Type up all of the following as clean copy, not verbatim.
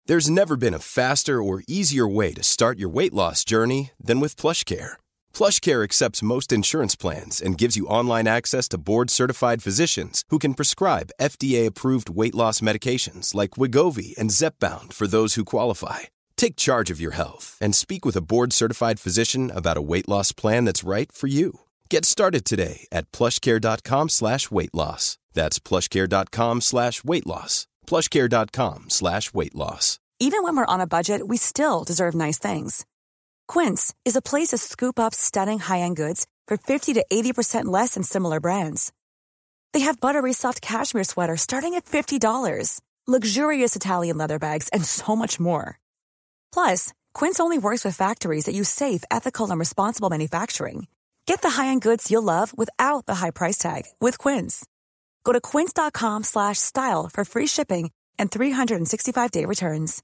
There's never been a faster or easier way to start your weight loss journey than with PlushCare. PlushCare accepts most insurance plans and gives you online access to board-certified physicians who can prescribe FDA-approved weight loss medications like Wegovy and Zepbound for those who qualify. Take charge of your health and speak with a board-certified physician about a weight loss plan that's right for you. Get started today at plushcare.com/weight-loss. That's plushcare.com/weight-loss. plushcare.com/weight-loss. Even when we're on a budget, we still deserve nice things. Quince is a place to scoop up stunning high-end goods for 50 to 80% less than similar brands. They have buttery soft cashmere sweaters starting at $50, luxurious Italian leather bags, and so much more. Plus, Quince only works with factories that use safe, ethical, and responsible manufacturing. Get the high-end goods you'll love without the high price tag with Quince. Go to quince.com/style for free shipping and 365-day returns.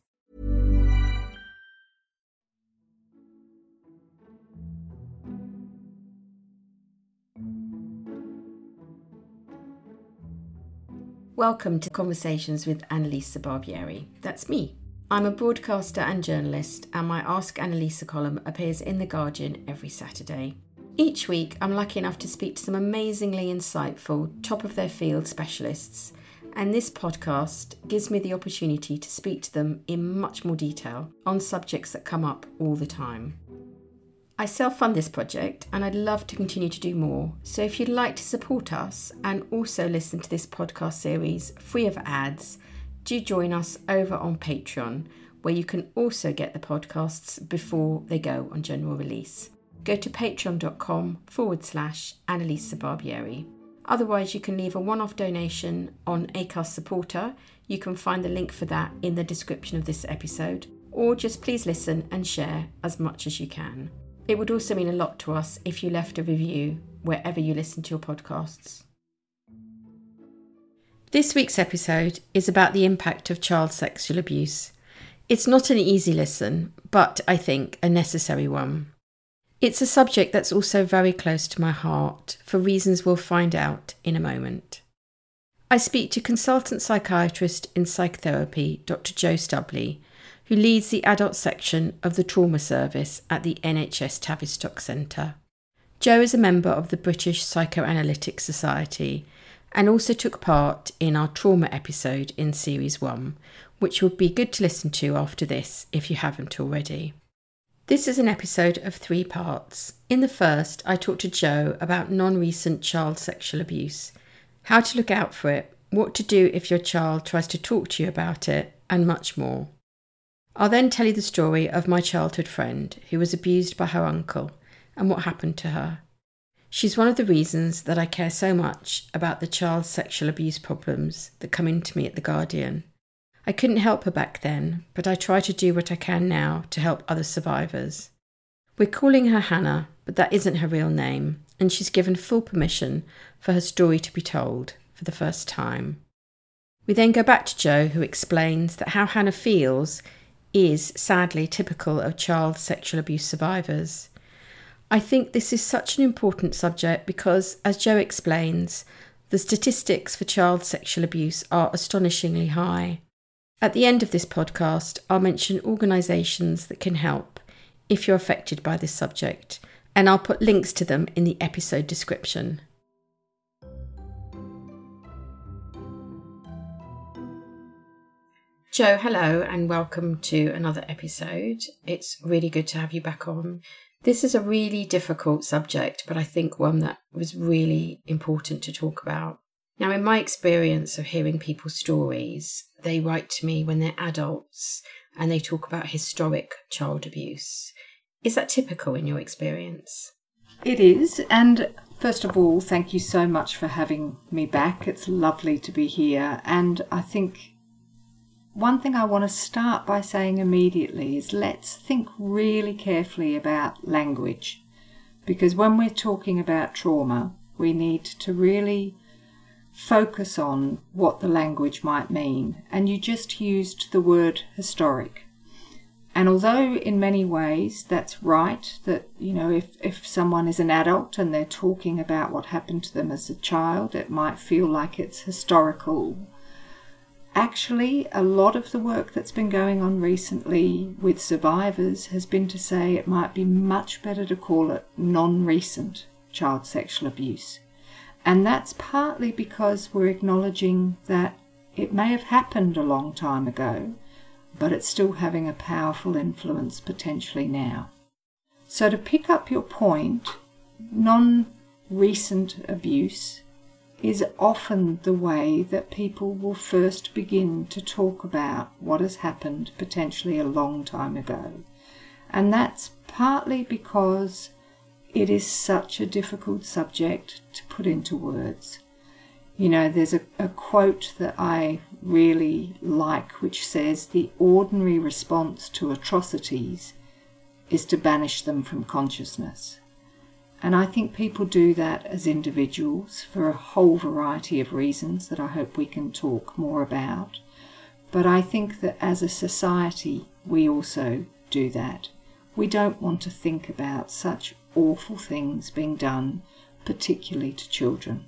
Welcome to Conversations with Annalisa Barbieri. That's me. I'm a broadcaster and journalist, and my Ask Annalisa column appears in The Guardian every Saturday. Each week, I'm lucky enough to speak to some amazingly insightful, top-of-their-field specialists, and this podcast gives me the opportunity to speak to them in much more detail on subjects that come up all the time. I self-fund this project, and I'd love to continue to do more, so if you'd like to support us and also listen to this podcast series free of ads, do join us over on Patreon, where you can also get the podcasts before they go on general release. Go to patreon.com/Annalisa Barbieri. Otherwise, you can leave a one-off donation on Acast Supporter. You can find the link for that in the description of this episode, or just please listen and share as much as you can. It would also mean a lot to us if you left a review wherever you listen to your podcasts. This week's episode is about the impact of child sexual abuse. It's not an easy listen, but I think a necessary one. It's a subject that's also very close to my heart for reasons we'll find out in a moment. I speak to consultant psychiatrist in psychotherapy, Dr. Jo Stubley, who leads the adult section of the trauma service at the NHS Tavistock Centre. Jo is a member of the British Psychoanalytic Society and also took part in our trauma episode in Series 1, which would be good to listen to after this if you haven't already. This is an episode of 3 parts. In the first, I talked to Jo about non-recent child sexual abuse, how to look out for it, what to do if your child tries to talk to you about it, and much more. I'll then tell you the story of my childhood friend who was abused by her uncle and what happened to her. She's one of the reasons that I care so much about the child sexual abuse problems that come into me at The Guardian. I couldn't help her back then, but I try to do what I can now to help other survivors. We're calling her Hannah, but that isn't her real name, and she's given full permission for her story to be told for the first time. We then go back to Jo, who explains that how Hannah feels is sadly typical of child sexual abuse survivors. I think this is such an important subject because, as Jo explains, the statistics for child sexual abuse are astonishingly high. At the end of this podcast, I'll mention organisations that can help if you're affected by this subject, and I'll put links to them in the episode description. Jo, hello and welcome to another episode. It's really good to have you back on. This is a really difficult subject, but I think one that was really important to talk about. Now, in my experience of hearing people's stories, they write to me when they're adults and they talk about historic child abuse. Is that typical in your experience? It is, and first of all, thank you so much for having me back. It's lovely to be here, and I think one thing I want to start by saying immediately is let's think really carefully about language, because when we're talking about trauma, we need to really focus on what the language might mean. And you just used the word historic. And although in many ways that's right, that, you know, if someone is an adult and they're talking about what happened to them as a child, it might feel like it's historical. actually, a lot of the work that's been going on recently with survivors has been to say it might be much better to call it non-recent child sexual abuse. And that's partly because we're acknowledging that it may have happened a long time ago, but it's still having a powerful influence potentially now. So to pick up your point, non-recent abuse is often the way that people will first begin to talk about what has happened potentially a long time ago. And that's partly because it is such a difficult subject to put into words. You know, there's a quote that I really like which says, "The ordinary response to atrocities is to banish them from consciousness." And I think people do that as individuals for a whole variety of reasons that I hope we can talk more about. But I think that as a society, we also do that. We don't want to think about such awful things being done, particularly to children.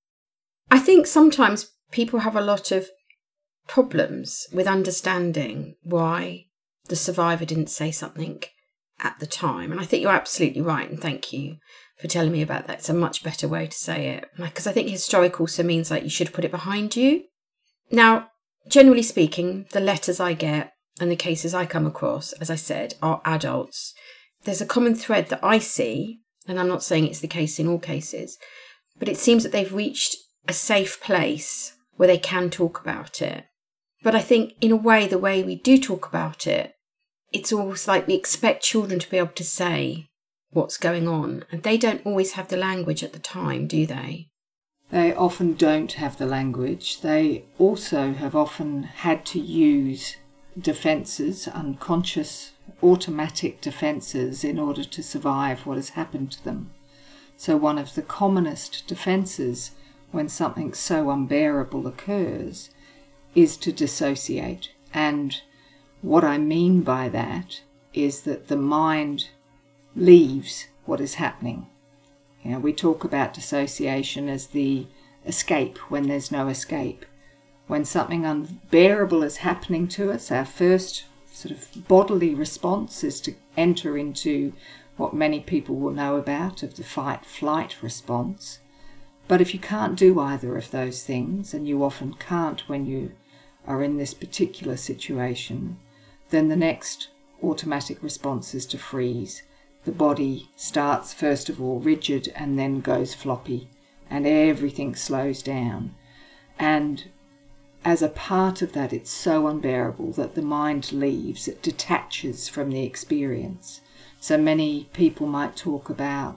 I think sometimes people have a lot of problems with understanding why the survivor didn't say something at the time. And I think you're absolutely right, and thank you for telling me about that. It's a much better way to say it, because I think historic also means like you should put it behind you. Now, generally speaking, the letters I get and the cases I come across, as I said, are adults. There's a common thread that I see, and I'm not saying it's the case in all cases, but it seems that they've reached a safe place where they can talk about it. But I think in a way, the way we do talk about it, it's almost like we expect children to be able to say what's going on, and they don't always have the language at the time, do they? They often don't have the language. They also have often had to use defences, unconscious, automatic defences, in order to survive what has happened to them. So one of the commonest defences when something so unbearable occurs is to dissociate. And what I mean by that is that the mind leaves what is happening. You know, we talk about dissociation as the escape when there's no escape. When something unbearable is happening to us, our first sort of bodily response is to enter into what many people will know about of the fight-flight response. But if you can't do either of those things, and you often can't when you are in this particular situation, then the next automatic response is to freeze. The body starts first of all rigid and then goes floppy, and everything slows down. And as a part of that, it's so unbearable that the mind leaves, it detaches from the experience. So many people might talk about,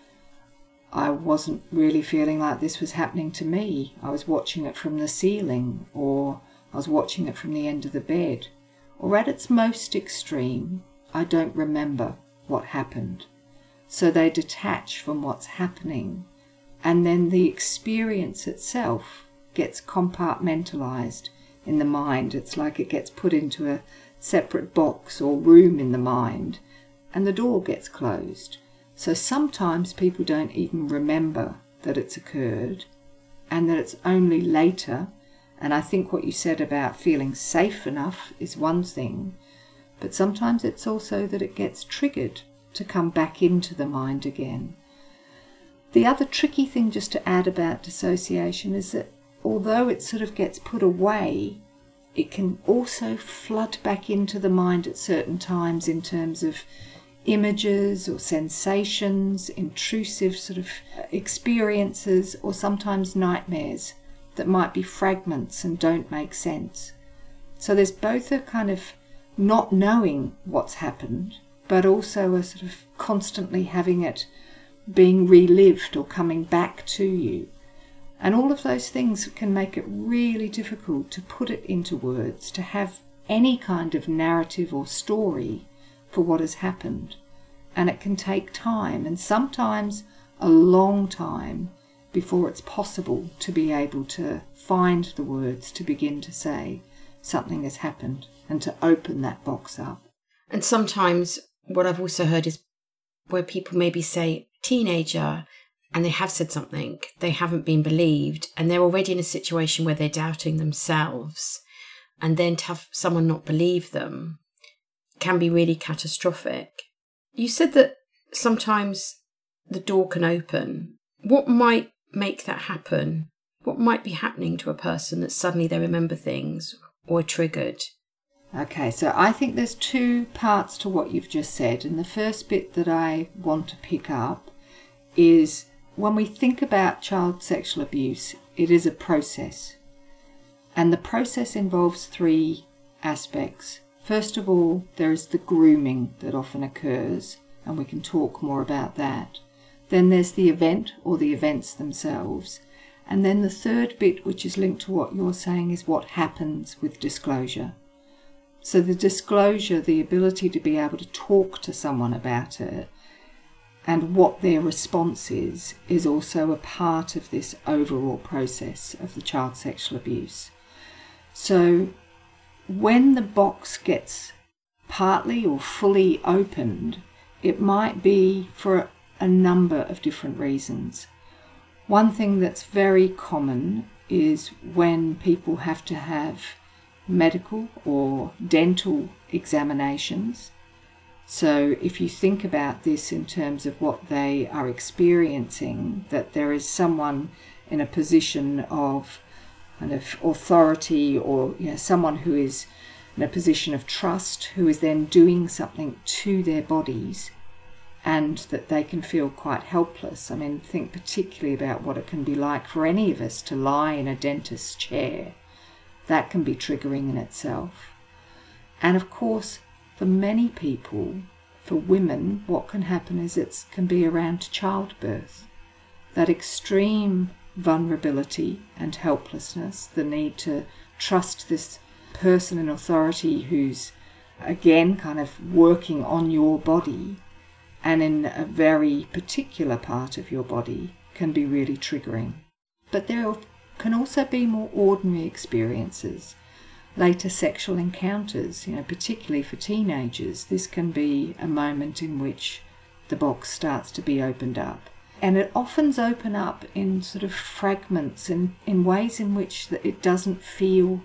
I wasn't really feeling like this was happening to me. I was watching it from the ceiling, or I was watching it from the end of the bed. Or at its most extreme, I don't remember what happened. So they detach from what's happening, and then the experience itself gets compartmentalized in the mind. It's like it gets put into a separate box or room in the mind, and the door gets closed. So sometimes people don't even remember that it's occurred, and that it's only later. And I think what you said about feeling safe enough is one thing, but sometimes it's also that it gets triggered to come back into the mind again. The other tricky thing just to add about dissociation is that although it sort of gets put away, it can also flood back into the mind at certain times in terms of images or sensations, intrusive sort of experiences, or sometimes nightmares that might be fragments and don't make sense. So there's both a kind of not knowing what's happened, but also a sort of constantly having it being relived or coming back to you. And all of those things can make it really difficult to put it into words, to have any kind of narrative or story for what has happened. And it can take time, and sometimes a long time, before it's possible to be able to find the words to begin to say something has happened and to open that box up. And sometimes what I've also heard is where people maybe say teenager and they have said something, they haven't been believed, and they're already in a situation where they're doubting themselves. and then to have someone not believe them can be really catastrophic. You said that sometimes the door can open. What might make that happen? What might be happening to a person that suddenly they remember things or are triggered? Okay, so I think there's two parts to what you've just said. And the first bit that I want to pick up is when we think about child sexual abuse, it is a process. And the process involves three aspects. First of all, there is the grooming that often occurs, and we can talk more about that. Then there's the event or the events themselves. And then the third bit, which is linked to what you're saying, is what happens with disclosure. So the disclosure, the ability to be able to talk to someone about it and what their response is also a part of this overall process of the child sexual abuse. So when the box gets partly or fully opened, it might be for a number of different reasons. One thing that's very common is when people have to have medical or dental examinations. So if you think about this in terms of what they are experiencing, that there is someone in a position of kind of authority, or someone who is in a position of trust, who is then doing something to their bodies, and that they can feel quite helpless. I mean, think particularly about what it can be like for any of us to lie in a dentist's chair. That can be triggering in itself. And of course, for many people, for women, what can happen is it can be around childbirth. That extreme vulnerability and helplessness, the need to trust this person in authority who's, again, kind of working on your body and in a very particular part of your body, can be really triggering. But there can also be more ordinary experiences, later sexual encounters, particularly for teenagers. This can be a moment in which the box starts to be opened up. And it often opens up in sort of fragments, in ways in which it doesn't feel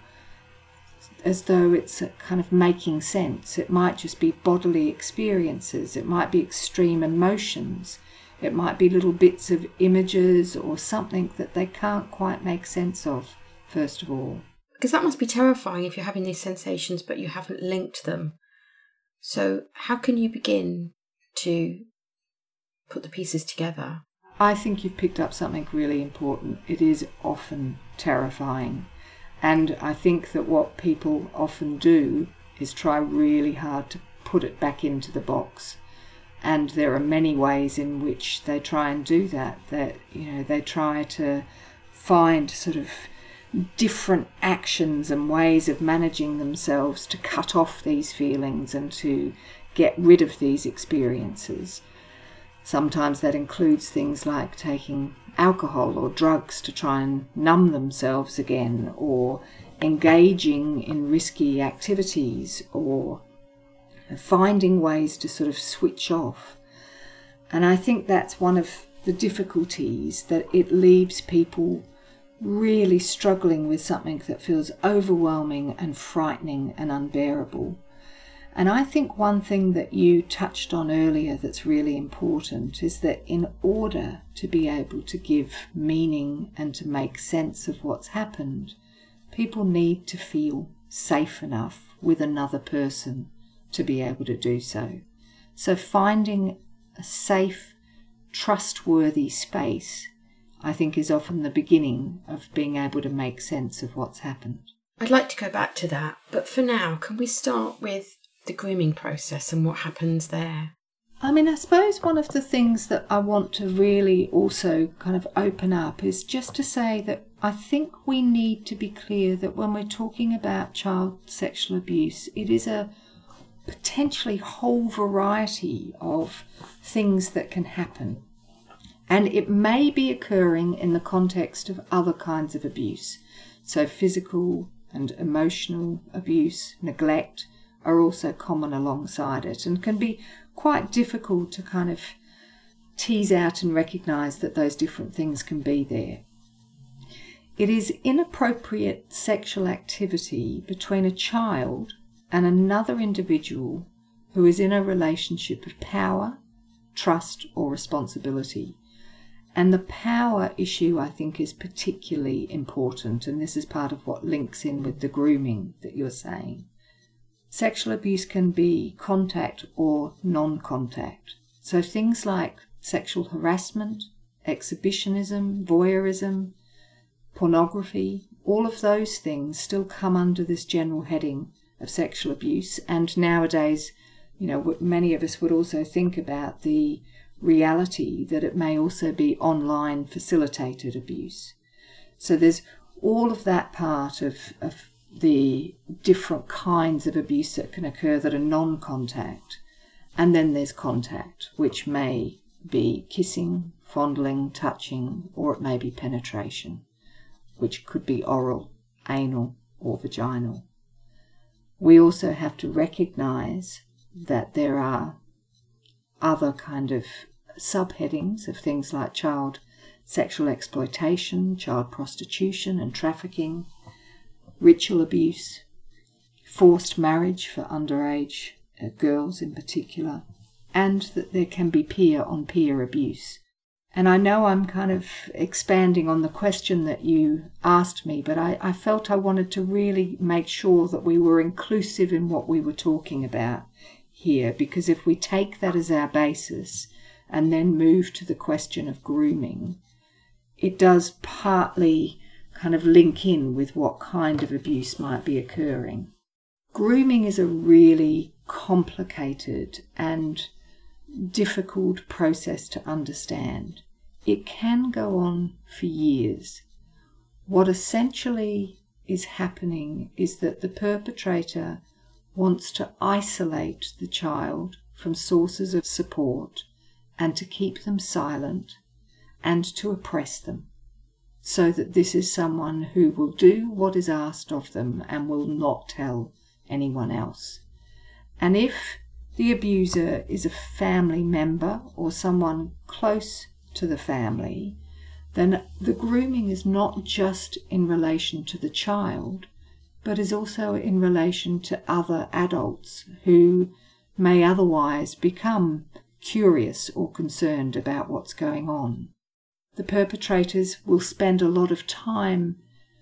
as though it's kind of making sense. It might just be bodily experiences. It might be extreme emotions. It might be little bits of images or something that they can't quite make sense of, first of all. Because that must be terrifying if you're having these sensations but you haven't linked them. So how can you begin to put the pieces together? I think you've picked up something really important. It is often terrifying. And I think that what people often do is try really hard to put it back into the box. And there are many ways in which they try and do that. That they try to find sort of different actions and ways of managing themselves to cut off these feelings and to get rid of these experiences. Sometimes that includes things like taking alcohol or drugs to try and numb themselves again, or engaging in risky activities, or finding ways to sort of switch off. And I think that's one of the difficulties, that it leaves people really struggling with something that feels overwhelming and frightening and unbearable. And I think one thing that you touched on earlier that's really important is that in order to be able to give meaning and to make sense of what's happened, people need to feel safe enough with another person to be able to do so. So finding a safe, trustworthy space, I think, is often the beginning of being able to make sense of what's happened. I'd like to go back to that, but for now, can we start with the grooming process and what happens there? I mean, I suppose one of the things that I want to really also kind of open up is just to say that I think we need to be clear that when we're talking about child sexual abuse, it is a potentially whole variety of things that can happen. And it may be occurring in the context of other kinds of abuse. So physical and emotional abuse, neglect, are also common alongside it, and can be quite difficult to kind of tease out and recognise that those different things can be there. It is inappropriate sexual activity between a child and another individual who is in a relationship of power, trust, or responsibility. And the power issue, I think, is particularly important, and this is part of what links in with the grooming that you're saying. Sexual abuse can be contact or non-contact. So things like sexual harassment, exhibitionism, voyeurism, pornography, all of those things still come under this general heading of sexual abuse. And nowadays, many of us would also think about the reality that it may also be online facilitated abuse. So there's all of that part of the different kinds of abuse that can occur that are non-contact. And then there's contact, which may be kissing, fondling, touching, or it may be penetration, which could be oral, anal, or vaginal. We also have to recognize that there are other kind of subheadings of things like child sexual exploitation, child prostitution and trafficking, ritual abuse, forced marriage for underage girls in particular, and that there can be peer-on-peer abuse. And I know I'm kind of expanding on the question that you asked me, but I felt I wanted to really make sure that we were inclusive in what we were talking about here, because if we take that as our basis and then move to the question of grooming, it does partly kind of link in with what kind of abuse might be occurring. Grooming is a really complicated and difficult process to understand. It can go on for years. What essentially is happening is that the perpetrator wants to isolate the child from sources of support and to keep them silent and to oppress them, so that this is someone who will do what is asked of them and will not tell anyone else. And if the abuser is a family member or someone close to the family, then the grooming is not just in relation to the child, but is also in relation to other adults who may otherwise become curious or concerned about what's going on. The perpetrators will spend a lot of time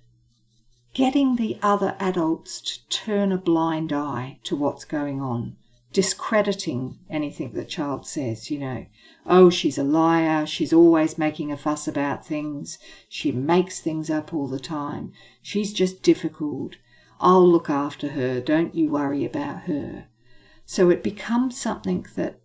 getting the other adults to turn a blind eye to what's going on, discrediting anything the child says, oh, she's a liar, she's always making a fuss about things, she makes things up all the time, she's just difficult, I'll look after her, don't you worry about her. So it becomes something that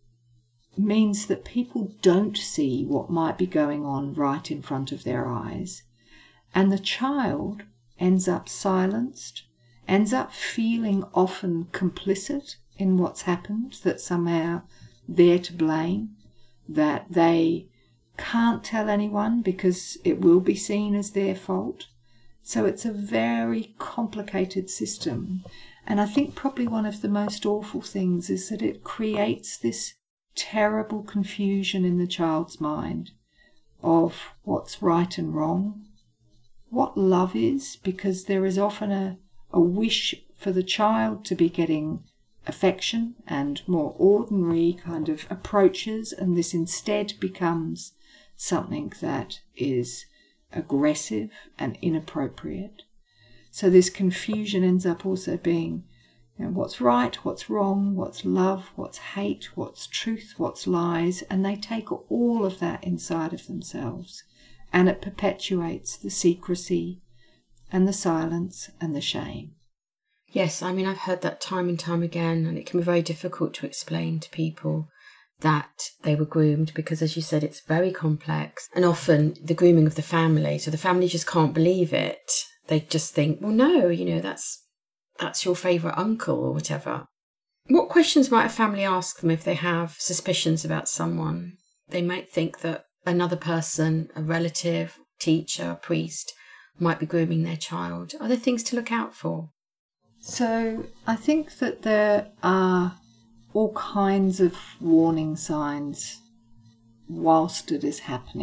means that people don't see what might be going on right in front of their eyes, and the child ends up silenced, ends up feeling often complicit in what's happened, that somehow they're to blame, that they can't tell anyone because it will be seen as their fault. So it's a very complicated system. And I think probably one of the most awful things is that it creates this terrible confusion in the child's mind of what's right and wrong, what love is, because there is often a wish for the child to be getting affection and more ordinary kind of approaches, and this instead becomes something that is aggressive and inappropriate. So this confusion ends up also being what's right, what's wrong, what's love, what's hate, what's truth, what's lies, and they take all of that inside of themselves, and it perpetuates the secrecy and the silence and the shame. Yes, I've heard that time and time again, and it can be very difficult to explain to people that they were groomed because, as you said, it's very complex, and often the grooming of the family, so the family just can't believe it. They just think, well, no, that's your favourite uncle or whatever. What questions might a family ask them if they have suspicions about someone? They might think that another person, a relative, teacher, a priest, might be grooming their child. Are there things to look out for? So I think that there are all kinds of warning signs whilst it is happening.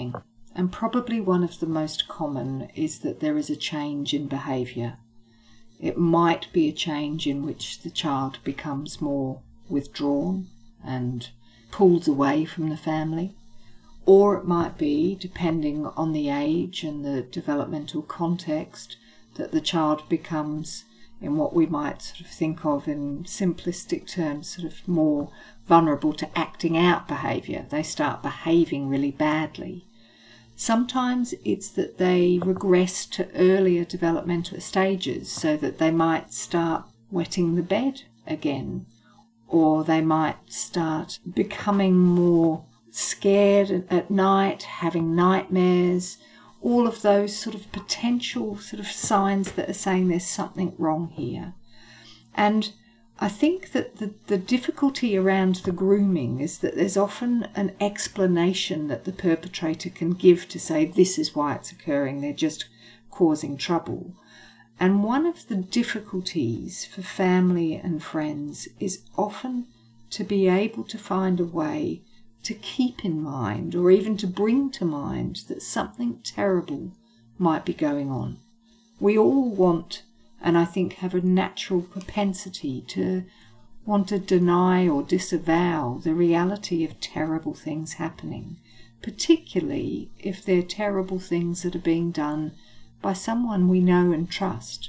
And probably one of the most common is that there is a change in behaviour. It might be a change in which the child becomes more withdrawn and pulls away from the family. Or it might be, depending on the age and the developmental context, that the child becomes, in what we might sort of think of in simplistic terms, sort of more vulnerable to acting out behaviour. They start behaving really badly. Sometimes it's that they regress to earlier developmental stages, so that they might start wetting the bed again, or they might start becoming more scared at night, having nightmares, all of those sort of potential sort of signs that are saying there's something wrong here. And I think that the difficulty around the grooming is that there's often an explanation that the perpetrator can give to say this is why it's occurring, they're just causing trouble. And one of the difficulties for family and friends is often to be able to find a way to keep in mind, or even to bring to mind, that something terrible might be going on. We all want, and I think have a natural propensity to want to deny or disavow the reality of terrible things happening, particularly if they're terrible things that are being done by someone we know and trust.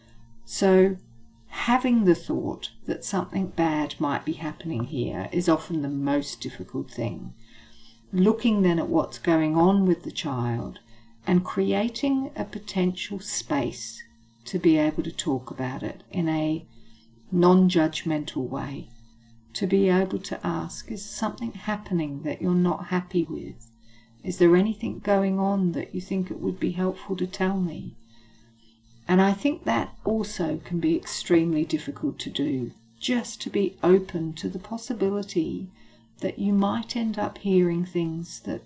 So having the thought that something bad might be happening here is often the most difficult thing. Looking then at what's going on with the child and creating a potential space to be able to talk about it in a non-judgmental way, to be able to ask, is something happening that you're not happy with? Is there anything going on that you think it would be helpful to tell me? And I think that also can be extremely difficult to do, just to be open to the possibility that you might end up hearing things that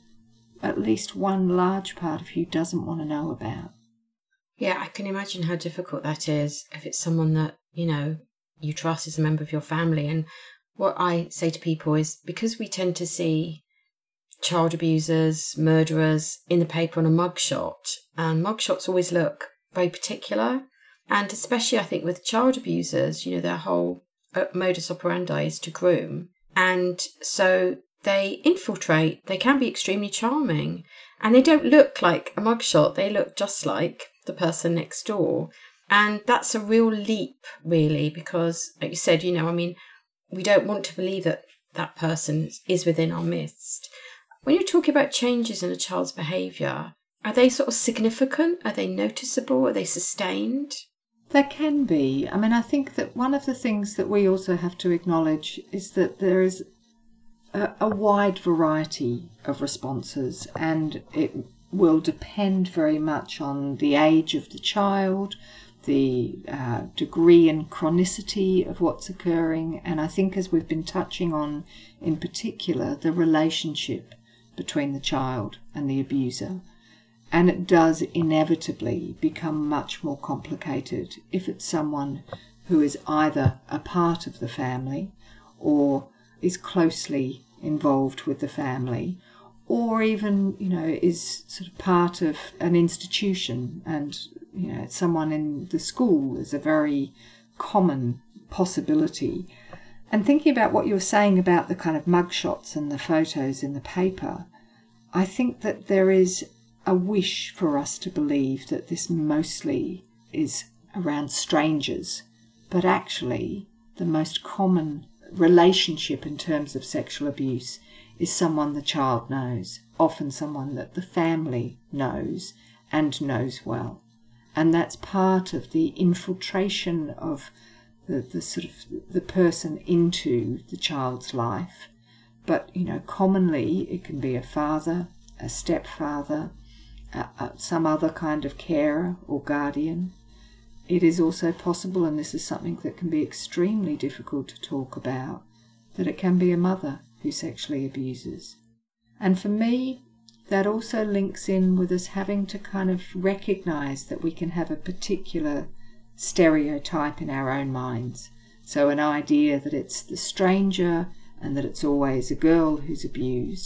at least one large part of you doesn't want to know about. Yeah, I can imagine how difficult that is if it's someone that, you trust as a member of your family. And what I say to people is, because we tend to see child abusers, murderers in the paper on a mugshot, and mugshots always look very particular, and especially I think with child abusers, their whole modus operandi is to groom, and so they infiltrate. They can be extremely charming, and they don't look like a mugshot, they look just like the person next door. And that's a real leap, really, because like you said, we don't want to believe that that person is within our midst. When you're talking about changes in a child's behaviour, are they sort of significant? Are they noticeable? Are they sustained? There can be. I think that one of the things that we also have to acknowledge is that there is a wide variety of responses, and it will depend very much on the age of the child, the degree and chronicity of what's occurring, and I think, as we've been touching on in particular, the relationship between the child and the abuser. And it does inevitably become much more complicated if it's someone who is either a part of the family or is closely involved with the family, or even, is sort of part of an institution, and, someone in the school is a very common possibility. And thinking about what you were saying about the kind of mugshots and the photos in the paper, I think that there is a wish for us to believe that this mostly is around strangers, but actually the most common relationship in terms of sexual abuse is someone the child knows, often someone that the family knows and knows well. And that's part of the infiltration of the sort of the person into the child's life. But, commonly it can be a father, a stepfather, some other kind of carer or guardian. It is also possible, and this is something that can be extremely difficult to talk about, that it can be a mother who sexually abuses. And for me, that also links in with us having to kind of recognise that we can have a particular stereotype in our own minds. So an idea that it's the stranger and that it's always a girl who's abused.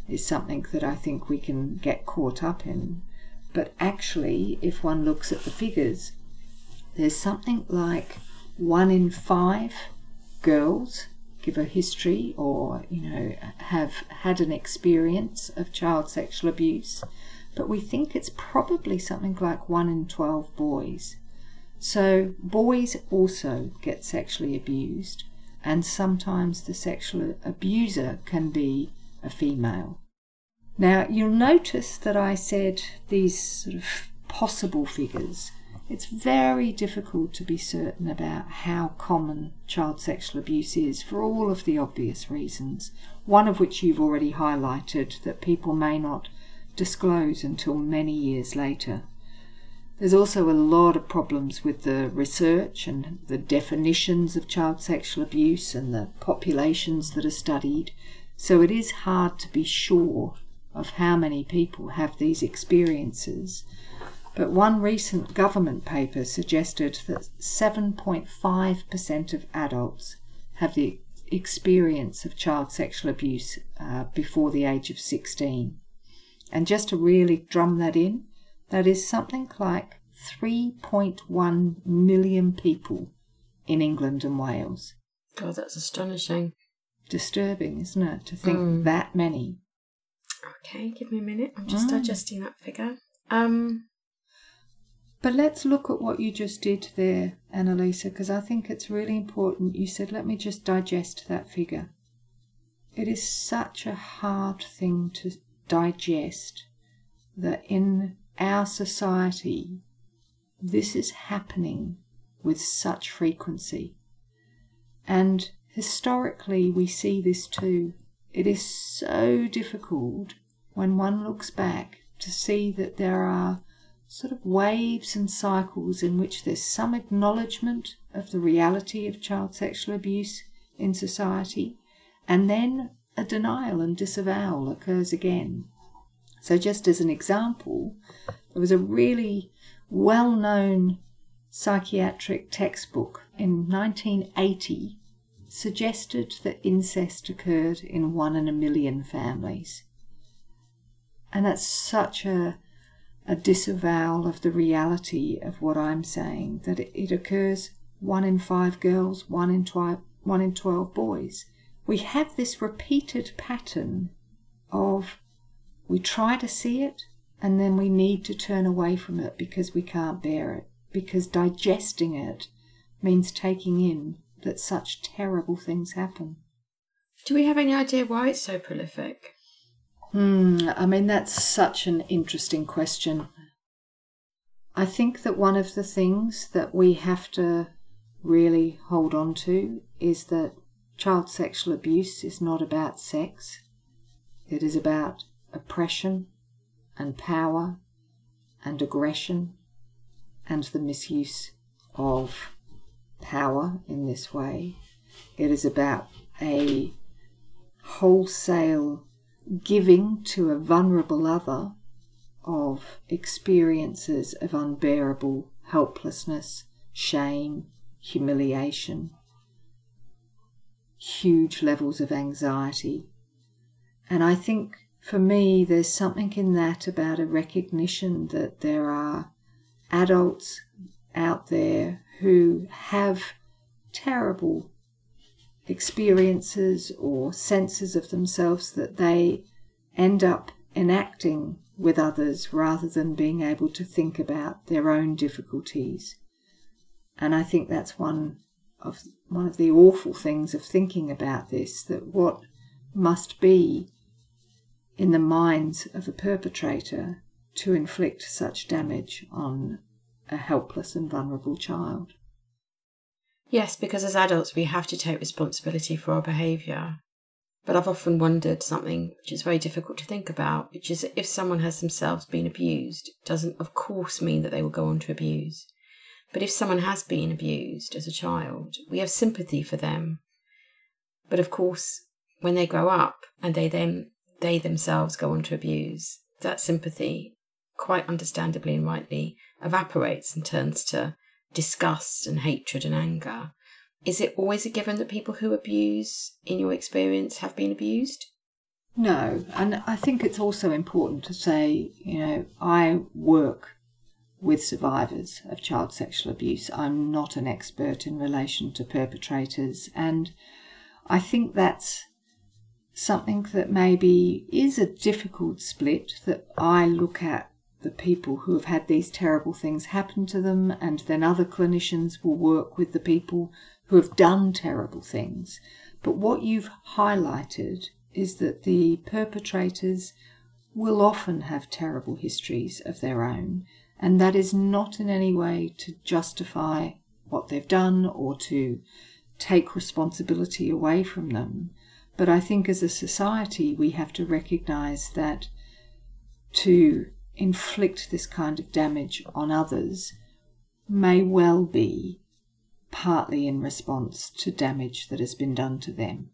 is something that I think we can get caught up in. But actually, if one looks at the figures, there's something like 1 in 5 girls give a history or, have had an experience of child sexual abuse. But we think it's probably something like 1 in 12 boys. So boys also get sexually abused, and sometimes the sexual abuser can be a female. Now, you'll notice that I said these sort of possible figures. It's very difficult to be certain about how common child sexual abuse is for all of the obvious reasons, one of which you've already highlighted, that people may not disclose until many years later. There's also a lot of problems with the research and the definitions of child sexual abuse and the populations that are studied, so it is hard to be sure of how many people have these experiences. But one recent government paper suggested that 7.5% of adults have the experience of child sexual abuse before the age of 16. And just to really drum that in, that is something like 3.1 million people in England and Wales. God, that's astonishing. Disturbing, isn't it, to think that many? Okay, give me a minute. I'm just digesting that figure. But let's look at what you just did there, Annalisa, because I think it's really important. You said, let me just digest that figure. It is such a hard thing to digest that in our society, this is happening with such frequency. And historically, we see this too. It is so difficult when one looks back to see that there are sort of waves and cycles in which there's some acknowledgement of the reality of child sexual abuse in society, and then a denial and disavowal occurs again. So just as an example, there was a really well-known psychiatric textbook in 1980 suggested that incest occurred in 1 in a million families. And that's such a disavowal of the reality of what I'm saying, that it occurs 1 in 5 girls, 1 in 12 boys. We have this repeated pattern of we try to see it and then we need to turn away from it because we can't bear it, because digesting it means taking in that such terrible things happen. Do we have any idea why it's so prolific? I mean, that's such an interesting question. I think that one of the things that we have to really hold on to is that child sexual abuse is not about sex. It is about oppression and power and aggression and the misuse of power in this way. It is about a wholesale giving to a vulnerable other of experiences of unbearable helplessness, shame, humiliation, huge levels of anxiety. And I think for me there's something in that about a recognition that there are adults out there who have terrible experiences or senses of themselves that they end up enacting with others rather than being able to think about their own difficulties. And I think that's one of the awful things of thinking about this, that what must be in the minds of a perpetrator to inflict such damage on a helpless and vulnerable child. Yes, because as adults we have to take responsibility for our behaviour. But I've often wondered something which is very difficult to think about, which is that if someone has themselves been abused, it doesn't of course mean that they will go on to abuse. But if someone has been abused as a child, we have sympathy for them. But of course, when they grow up and they themselves go on to abuse, that sympathy, quite understandably and rightly, evaporates and turns to disgust and hatred and anger. Is it always a given that people who abuse, in your experience, have been abused? No, and I think it's also important to say, I work with survivors of child sexual abuse. I'm not an expert in relation to perpetrators, and I think that's something that maybe is a difficult split, that I look at the people who have had these terrible things happen to them, and then other clinicians will work with the people who have done terrible things. But what you've highlighted is that the perpetrators will often have terrible histories of their own, and that is not in any way to justify what they've done or to take responsibility away from them. But I think as a society we have to recognise that to inflict this kind of damage on others may well be partly in response to damage that has been done to them.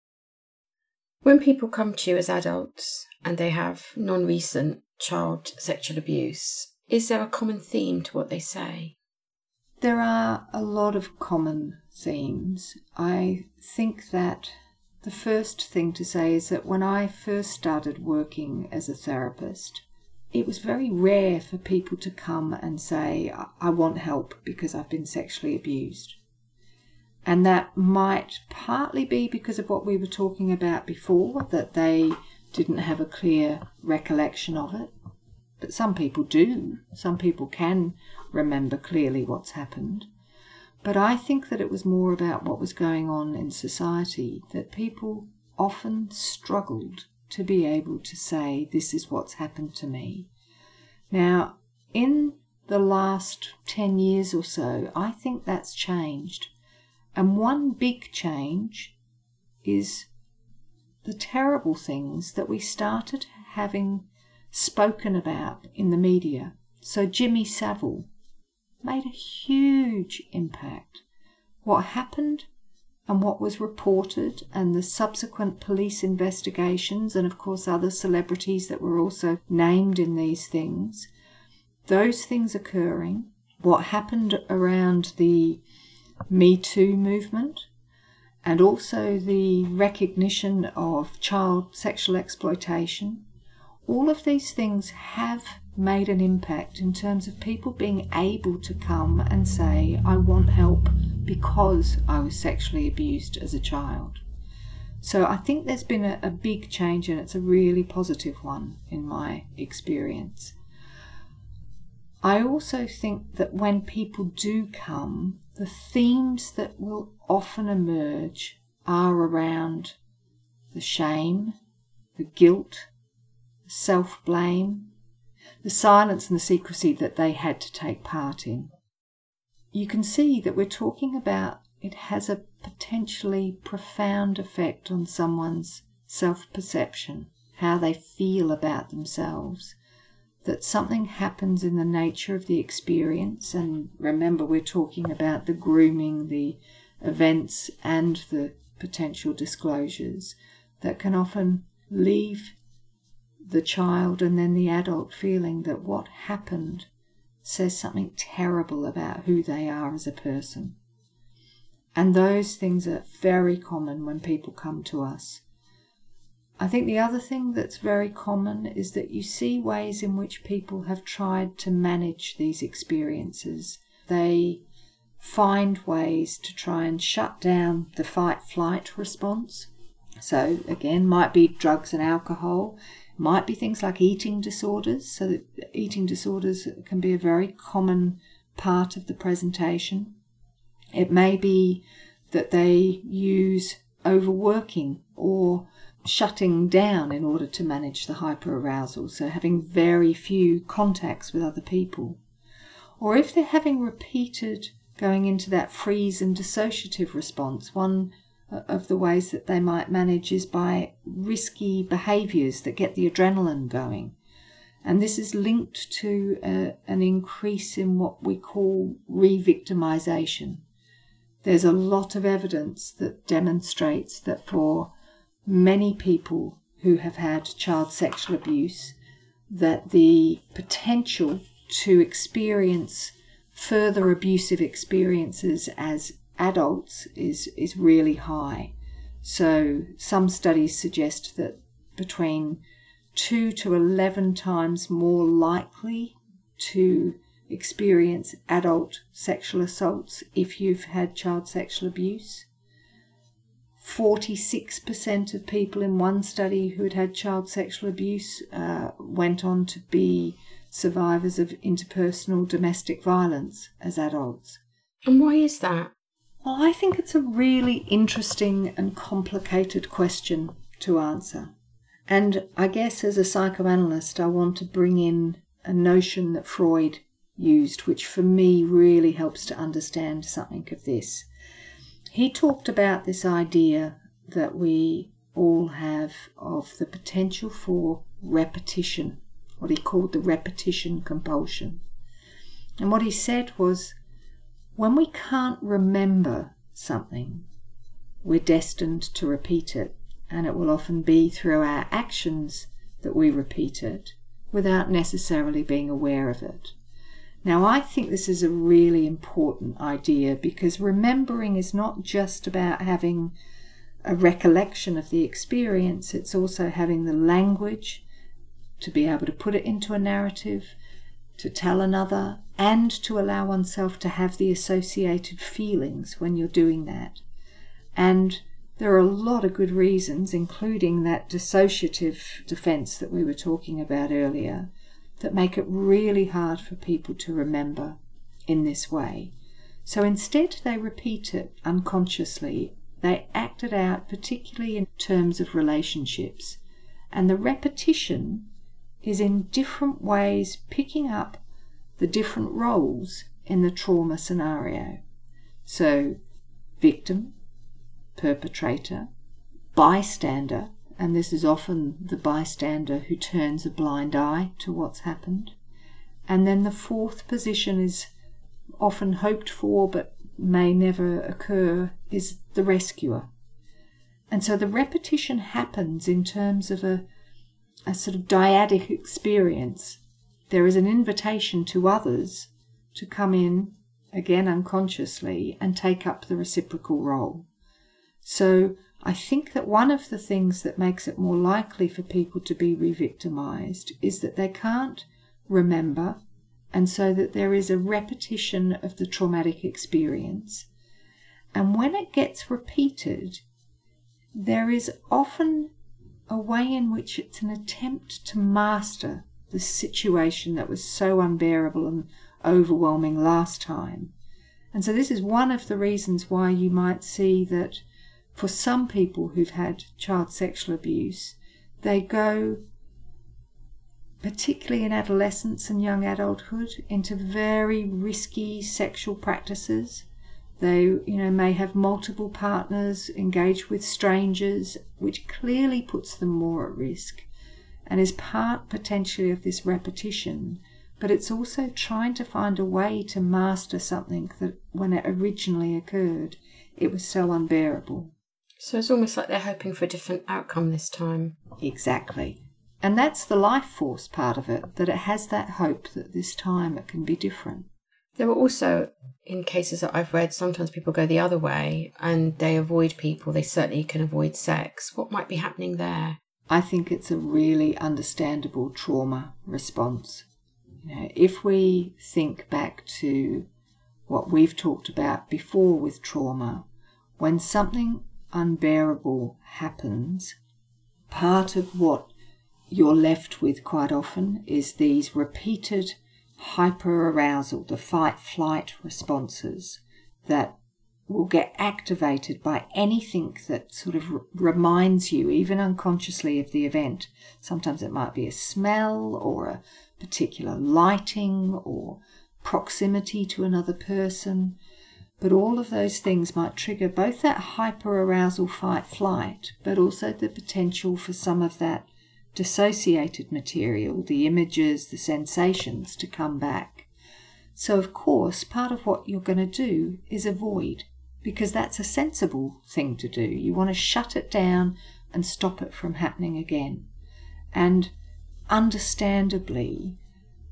When people come to you as adults and they have non-recent child sexual abuse, is there a common theme to what they say? There are a lot of common themes. I think that the first thing to say is that when I first started working as a therapist, it was very rare for people to come and say, I want help because I've been sexually abused. And that might partly be because of what we were talking about before, that they didn't have a clear recollection of it. But some people do. Some people can remember clearly what's happened. But I think that it was more about what was going on in society, that people often struggled to be able to say, this is what's happened to me. Now, in the last 10 years or so, I think that's changed. And one big change is the terrible things that we started having spoken about in the media. So Jimmy Savile made a huge impact. What happened and what was reported and the subsequent police investigations, and of course other celebrities that were also named in these things, those things occurring, what happened around the Me Too movement, and also the recognition of child sexual exploitation, all of these things have made an impact in terms of people being able to come and say, I want help because I was sexually abused as a child. So I think there's been a big change, and it's a really positive one in my experience. I also think that when people do come, the themes that will often emerge are around the shame, the guilt, the self-blame, the silence and the secrecy that they had to take part in. You can see that we're talking about it has a potentially profound effect on someone's self-perception, how they feel about themselves, that something happens in the nature of the experience. And remember, we're talking about the grooming, the events and the potential disclosures that can often leave the child and then the adult feeling that what happened says something terrible about who they are as a person. And those things are very common when people come to us. I think the other thing that's very common is that you see ways in which people have tried to manage these experiences. They find ways to try and shut down the fight-flight response. So again, might be drugs and alcohol, might be things like eating disorders, so that eating disorders can be a very common part of the presentation. It may be that they use overworking or shutting down in order to manage the hyperarousal, so having very few contacts with other people. Or if they're having repeated going into that freeze and dissociative response, one of the ways that they might manage is by risky behaviours that get the adrenaline going. And this is linked to an increase in what we call re-victimisation. There's a lot of evidence that demonstrates that for many people who have had child sexual abuse, that the potential to experience further abusive experiences as adults is really high. So some studies suggest that between 2 to 11 times more likely to experience adult sexual assaults if you've had child sexual abuse. 46% of people in one study who had had child sexual abuse went on to be survivors of interpersonal domestic violence as adults. And why is that? Well, I think it's a really interesting and complicated question to answer. And I guess as a psychoanalyst, I want to bring in a notion that Freud used, which for me really helps to understand something of this. He talked about this idea that we all have of the potential for repetition, what he called the repetition compulsion. And what he said was, when we can't remember something, we're destined to repeat it, and it will often be through our actions that we repeat it without necessarily being aware of it. Now, I think this is a really important idea because remembering is not just about having a recollection of the experience, it's also having the language to be able to put it into a narrative, to tell another, and to allow oneself to have the associated feelings when you're doing that. And there are a lot of good reasons, including that dissociative defense that we were talking about earlier, that make it really hard for people to remember in this way. So instead they repeat it unconsciously. They act it out, particularly in terms of relationships. And the repetition is in different ways picking up the different roles in the trauma scenario. So victim, perpetrator, bystander, and this is often the bystander who turns a blind eye to what's happened. And then the fourth position is often hoped for but may never occur, is the rescuer. And so the repetition happens in terms of a sort of dyadic experience. There is an invitation to others to come in, again unconsciously, and take up the reciprocal role. So I think that one of the things that makes it more likely for people to be re-victimized is that they can't remember, and so that there is a repetition of the traumatic experience. And when it gets repeated, there is often a way in which it's an attempt to master the situation that was so unbearable and overwhelming last time. And so this is one of the reasons why you might see that for some people who've had child sexual abuse, they go, particularly in adolescence and young adulthood, into very risky sexual practices. They, may have multiple partners, engage with strangers, which clearly puts them more at risk and is part potentially of this repetition. But it's also trying to find a way to master something that when it originally occurred, it was so unbearable. So it's almost like they're hoping for a different outcome this time. Exactly. And that's the life force part of it, that it has that hope that this time it can be different. There are also, in cases that I've read, sometimes people go the other way and they avoid people. They certainly can avoid sex. What might be happening there? I think it's a really understandable trauma response. If we think back to what we've talked about before with trauma, when something unbearable happens, part of what you're left with quite often is these repeated hyperarousal, the fight-flight responses that will get activated by anything that sort of reminds you, even unconsciously, of the event. Sometimes it might be a smell or a particular lighting or proximity to another person. But all of those things might trigger both that hyperarousal fight-flight, but also the potential for some of that dissociated material, the images, the sensations, to come back. So, of course, part of what you're going to do is avoid, because that's a sensible thing to do. You want to shut it down and stop it from happening again. And understandably,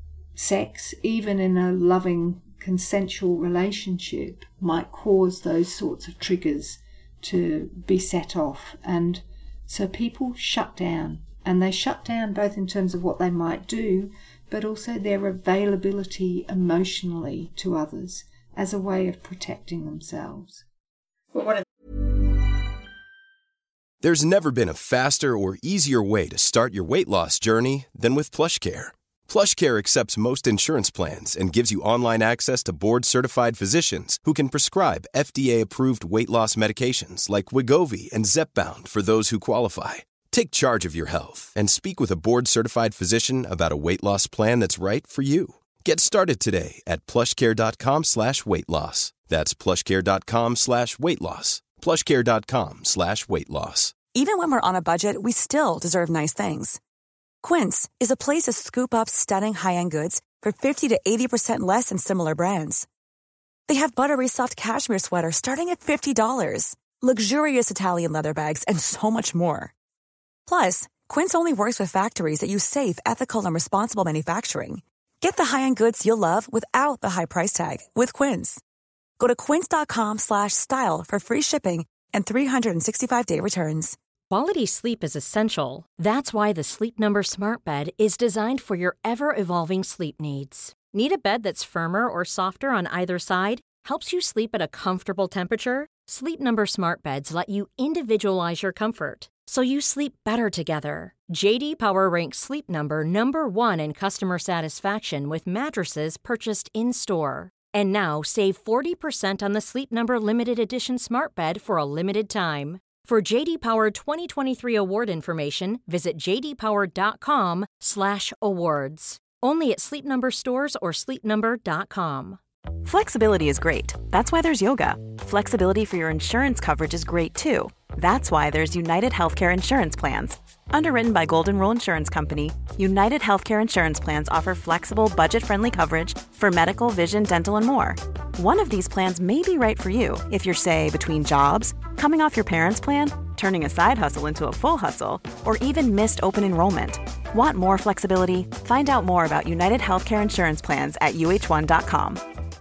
sex, even in a loving, consensual relationship, might cause those sorts of triggers to be set off. And so people shut down And they shut down both in terms of what they might do, but also their availability emotionally to others as a way of protecting themselves. There's never been a faster or easier way to start your weight loss journey than with PlushCare. PlushCare accepts most insurance plans and gives you online access to board-certified physicians who can prescribe FDA-approved weight loss medications like Wegovy and Zepbound for those who qualify. Take charge of your health and speak with a board-certified physician about a weight loss plan that's right for you. Get started today at plushcare.com/weight loss. That's plushcare.com/weight loss. plushcare.com/weight loss. Even when we're on a budget, we still deserve nice things. Quince is a place to scoop up stunning high-end goods for 50 to 80% less than similar brands. They have buttery soft cashmere sweaters starting at $50, luxurious Italian leather bags, and so much more. Plus, Quince only works with factories that use safe, ethical, and responsible manufacturing. Get the high-end goods you'll love without the high price tag with Quince. Go to quince.com/style for free shipping and 365-day returns. Quality sleep is essential. That's why the Sleep Number Smart Bed is designed for your ever-evolving sleep needs. Need a bed that's firmer or softer on either side? Helps you sleep at a comfortable temperature? Sleep Number Smart Beds let you individualize your comfort, so you sleep better together. J.D. Power ranks Sleep Number number 1 in customer satisfaction with mattresses purchased in-store. And now, save 40% on the Sleep Number Limited Edition Smart Bed for a limited time. For J.D. Power 2023 award information, visit jdpower.com/awards. Only at Sleep Number stores or sleepnumber.com. Flexibility is great. That's why there's yoga. Flexibility for your insurance coverage is great too. That's why there's United Healthcare Insurance Plans. Underwritten by Golden Rule Insurance Company, United Healthcare Insurance Plans offer flexible, budget-friendly coverage for medical, vision, dental, and more. One of these plans may be right for you if you're, say, between jobs, coming off your parents' plan, turning a side hustle into a full hustle, or even missed open enrollment. Want more flexibility? Find out more about United Healthcare Insurance Plans at uh1.com.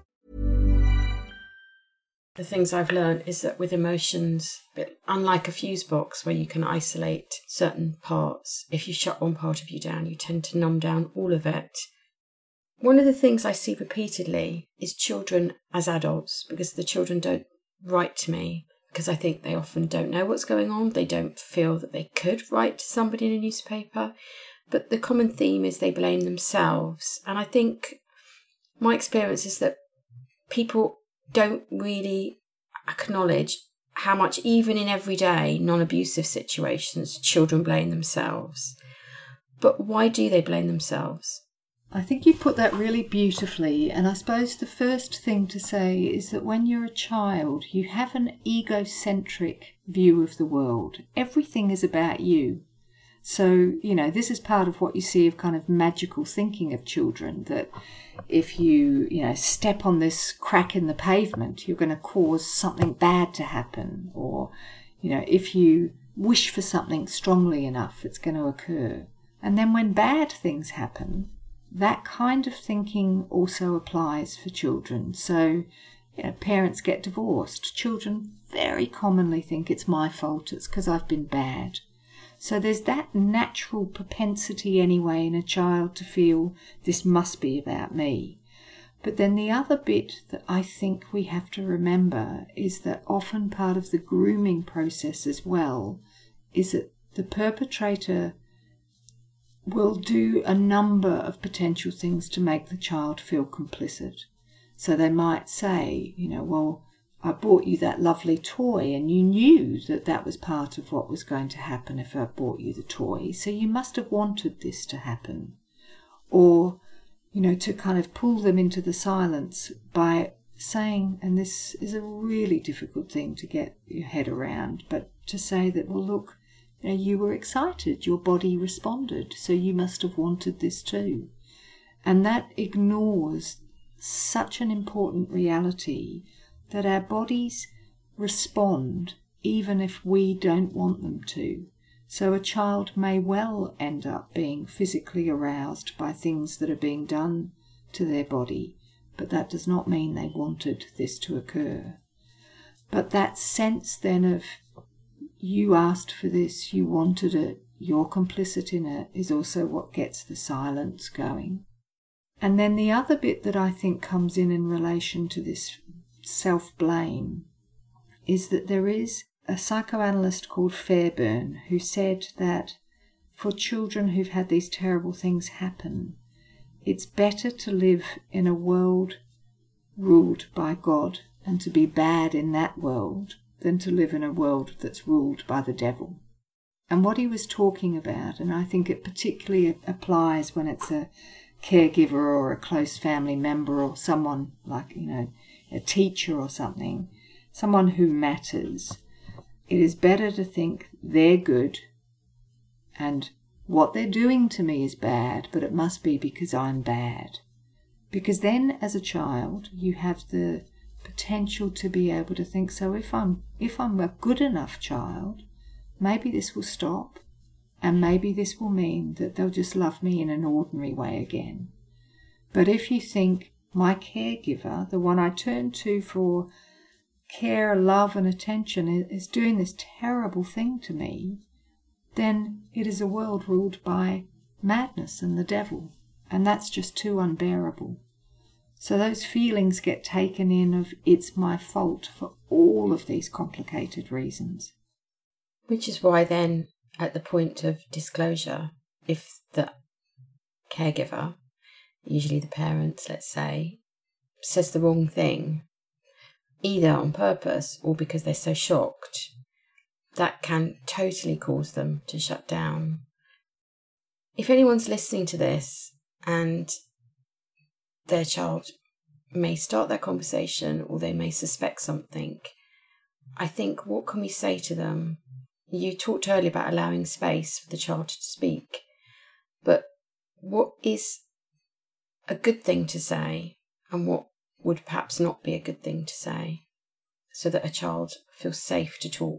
The things I've learned is that with emotions, unlike a fuse box where you can isolate certain parts, if you shut one part of you down, you tend to numb down all of it. One of the things I see repeatedly is children as adults, because the children don't write to me, because I think they often don't know what's going on. They don't feel that they could write to somebody in a newspaper. But the common theme is they blame themselves. And I think my experience is that people don't really acknowledge how much, even in everyday non-abusive situations, children blame themselves. But why do they blame themselves? I think you put that really beautifully, and I suppose the first thing to say is that when you're a child, you have an egocentric view of the world. Everything is about you. So, this is part of what you see of kind of magical thinking of children, that if you, step on this crack in the pavement, you're going to cause something bad to happen. Or, if you wish for something strongly enough, it's going to occur. And then when bad things happen, that kind of thinking also applies for children. So, parents get divorced. Children very commonly think it's my fault, it's because I've been bad. So there's that natural propensity anyway in a child to feel this must be about me. But then the other bit that I think we have to remember is that often part of the grooming process as well is that the perpetrator will do a number of potential things to make the child feel complicit. So they might say, well, I bought you that lovely toy and you knew that that was part of what was going to happen if I bought you the toy. So you must have wanted this to happen. Or, to kind of pull them into the silence by saying, and this is a really difficult thing to get your head around, but to say that, well, look, you were excited, your body responded, so you must have wanted this too. And that ignores such an important reality that our bodies respond even if we don't want them to. So a child may well end up being physically aroused by things that are being done to their body, but that does not mean they wanted this to occur. But that sense then of, you asked for this, you wanted it, you're complicit in it is also what gets the silence going. And then the other bit that I think comes in relation to this self-blame is that there is a psychoanalyst called Fairbairn who said that for children who've had these terrible things happen, it's better to live in a world ruled by God and to be bad in that world than to live in a world that's ruled by the devil. And what he was talking about, and I think it particularly applies when it's a caregiver or a close family member or someone like, a teacher or something, someone who matters, it is better to think they're good and what they're doing to me is bad, but it must be because I'm bad. Because then as a child, you have the potential to be able to think, so if I'm a good enough child, maybe this will stop, and maybe this will mean that they'll just love me in an ordinary way again. But if you think, my caregiver, the one I turn to for care, love and attention, is doing this terrible thing to me, then it is a world ruled by madness and the devil, and that's just too unbearable. So those feelings get taken in of it's my fault for all of these complicated reasons. Which is why then, at the point of disclosure, if the caregiver, usually the parents, let's say, says the wrong thing, either on purpose or because they're so shocked, that can totally cause them to shut down. If anyone's listening to this and their child may start that conversation or they may suspect something, I think, what can we say to them? You talked earlier about allowing space for the child to speak, but what is a good thing to say and what would perhaps not be a good thing to say so that a child feels safe to talk?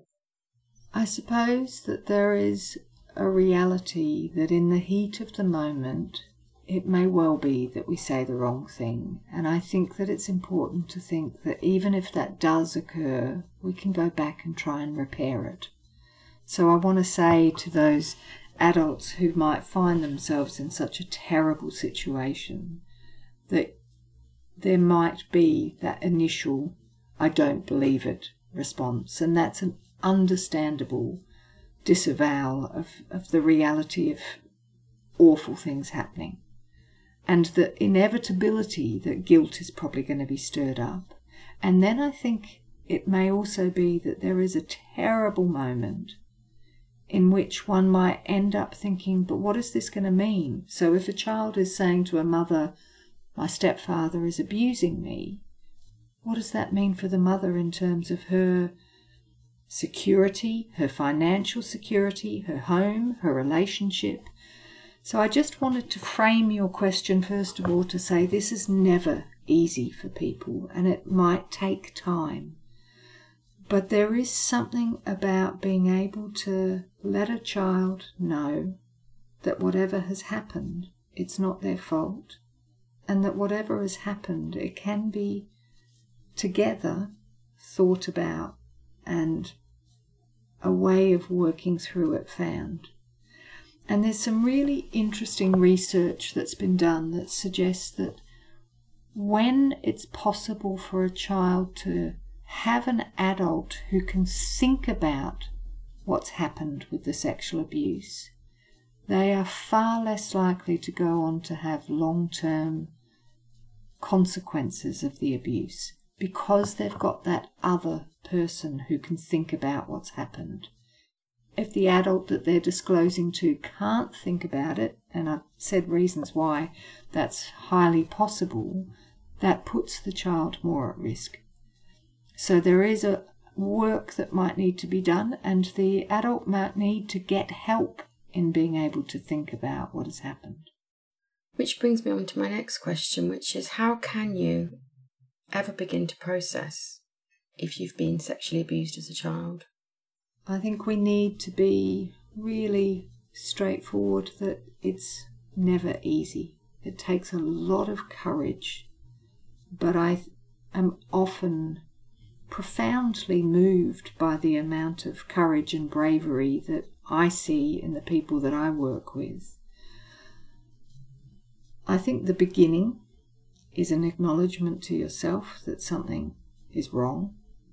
I suppose that there is a reality that in the heat of the moment, it may well be that we say the wrong thing. And I think that it's important to think that even if that does occur, we can go back and try and repair it. So I want to say to those adults who might find themselves in such a terrible situation that there might be that initial, I don't believe it response. And that's an understandable disavowal of the reality of awful things happening. And the inevitability that guilt is probably going to be stirred up. And then I think it may also be that there is a terrible moment in which one might end up thinking, but what is this going to mean? So if a child is saying to a mother, my stepfather is abusing me, what does that mean for the mother in terms of her security, her financial security, her home, her relationship? So I just wanted to frame your question, first of all, to say this is never easy for people and it might take time. But there is something about being able to let a child know that whatever has happened, it's not their fault, and that whatever has happened, it can be together thought about and a way of working through it found. And there's some really interesting research that's been done that suggests that when it's possible for a child to have an adult who can think about what's happened with the sexual abuse, they are far less likely to go on to have long-term consequences of the abuse because they've got that other person who can think about what's happened. If the adult that they're disclosing to can't think about it, and I've said reasons why that's highly possible, that puts the child more at risk. So there is a work that might need to be done, and the adult might need to get help in being able to think about what has happened. Which brings me on to my next question, which is how can you ever begin to process if you've been sexually abused as a child? I think we need to be really straightforward that it's never easy. It takes a lot of courage, but I am often profoundly moved by the amount of courage and bravery that I see in the people that I work with. I think the beginning is an acknowledgement to yourself that something is wrong.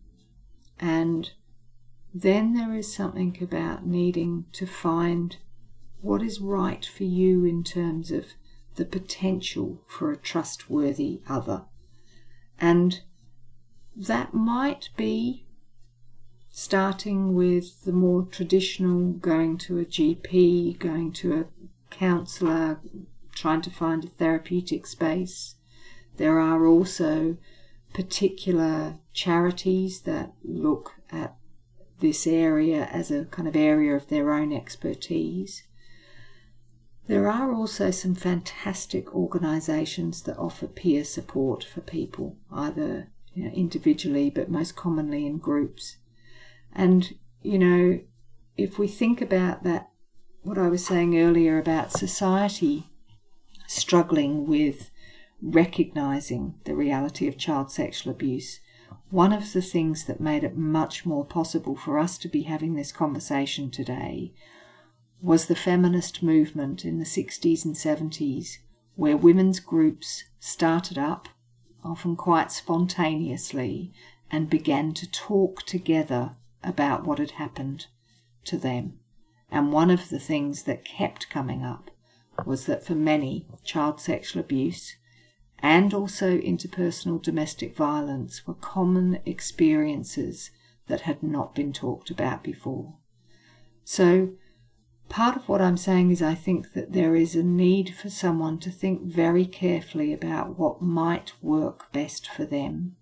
And then there is something about needing to find what is right for you in terms of the potential for a trustworthy other. And that might be starting with the more traditional, going to a GP, going to a counsellor, trying to find a therapeutic space. There are also particular charities that look at this area as a kind of area of their own expertise. There are also some fantastic organisations that offer peer support for people, either individually but most commonly in groups. And, if we think about that, what I was saying earlier about society struggling with recognising the reality of child sexual abuse, one of the things that made it much more possible for us to be having this conversation today was the feminist movement in the 60s and 70s, where women's groups started up, often quite spontaneously, and began to talk together about what had happened to them. And one of the things that kept coming up was that for many, child sexual abuse and also interpersonal domestic violence were common experiences that had not been talked about before. So part of what I'm saying is I think that there is a need for someone to think very carefully about what might work best for them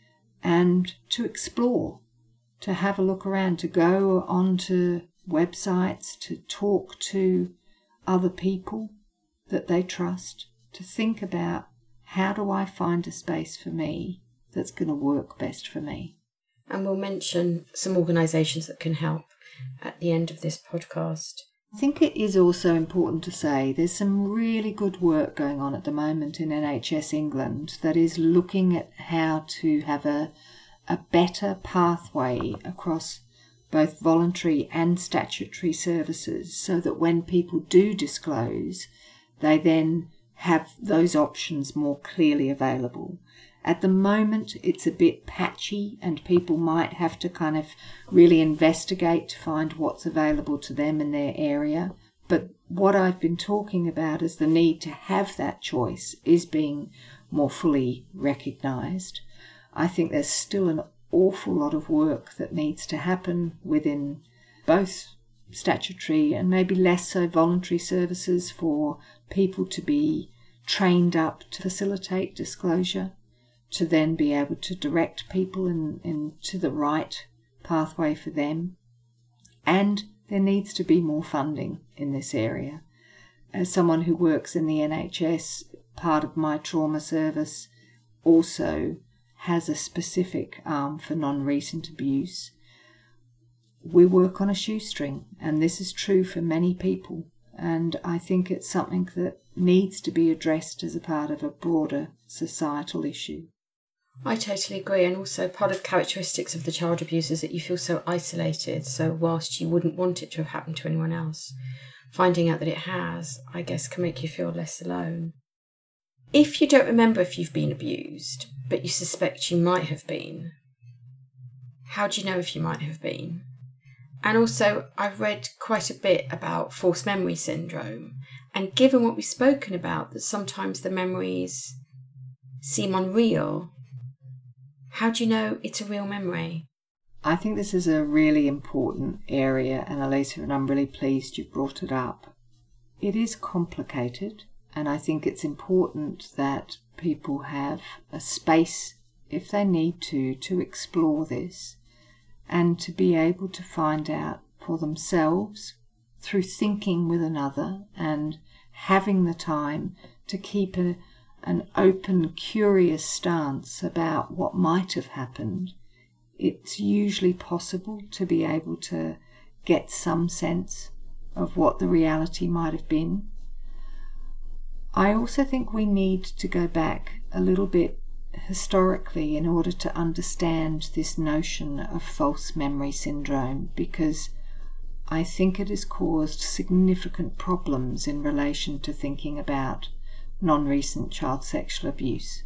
and to explore, to have a look around, to go onto websites, to talk to other people that they trust, to think about how do I find a space for me that's going to work best for me. And we'll mention some organisations that can help at the end of this podcast. I think it is also important to say there's some really good work going on at the moment in NHS England that is looking at how to have a better pathway across both voluntary and statutory services so that when people do disclose, they then have those options more clearly available. At the moment, it's a bit patchy and people might have to kind of really investigate to find what's available to them in their area. But what I've been talking about as the need to have that choice is being more fully recognised. I think there's still an awful lot of work that needs to happen within both statutory and maybe less so voluntary services for people to be trained up to facilitate disclosure, to then be able to direct people into the right pathway for them. And there needs to be more funding in this area. As someone who works in the NHS, part of my trauma service also has a specific arm for non-recent abuse. We work on a shoestring, and this is true for many people. And I think it's something that needs to be addressed as a part of a broader societal issue. I totally agree, and also part of characteristics of the child abuse is that you feel so isolated, so whilst you wouldn't want it to have happened to anyone else, finding out that it has, I guess, can make you feel less alone. If you don't remember if you've been abused, but you suspect you might have been, how do you know if you might have been? And also, I've read quite a bit about false memory syndrome, and given what we've spoken about, that sometimes the memories seem unreal, how do you know it's a real memory? I think this is a really important area, Annalisa, and I'm really pleased you brought it up. It is complicated, and I think it's important that people have a space, if they need to explore this and to be able to find out for themselves through thinking with another and having the time to keep an open, curious stance about what might have happened. It's usually possible to be able to get some sense of what the reality might have been. I also think we need to go back a little bit historically in order to understand this notion of false memory syndrome, because I think it has caused significant problems in relation to thinking about non-recent child sexual abuse.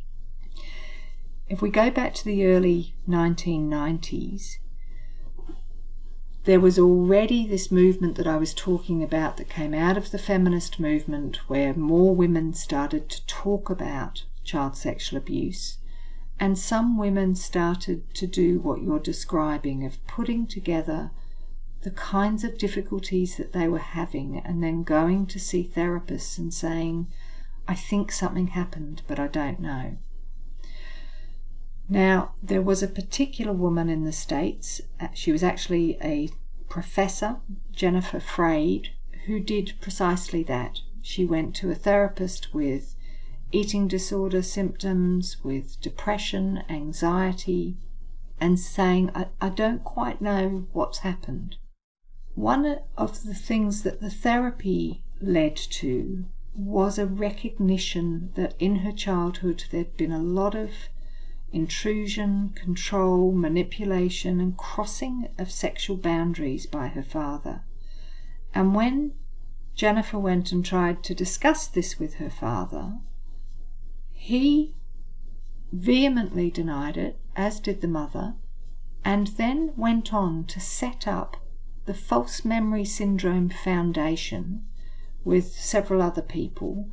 If we go back to the early 1990s, there was already this movement that I was talking about that came out of the feminist movement, where more women started to talk about child sexual abuse, and some women started to do what you're describing, of putting together the kinds of difficulties that they were having and then going to see therapists and saying, I think something happened, but I don't know. Now, there was a particular woman in the States, she was actually a professor, Jennifer Freyd, who did precisely that. She went to a therapist with eating disorder symptoms, with depression, anxiety, and saying, I don't quite know what's happened. One of the things that the therapy led to was a recognition that in her childhood there'd been a lot of intrusion, control, manipulation, and crossing of sexual boundaries by her father. And when Jennifer went and tried to discuss this with her father, he vehemently denied it, as did the mother, and then went on to set up the False Memory Syndrome Foundation with several other people,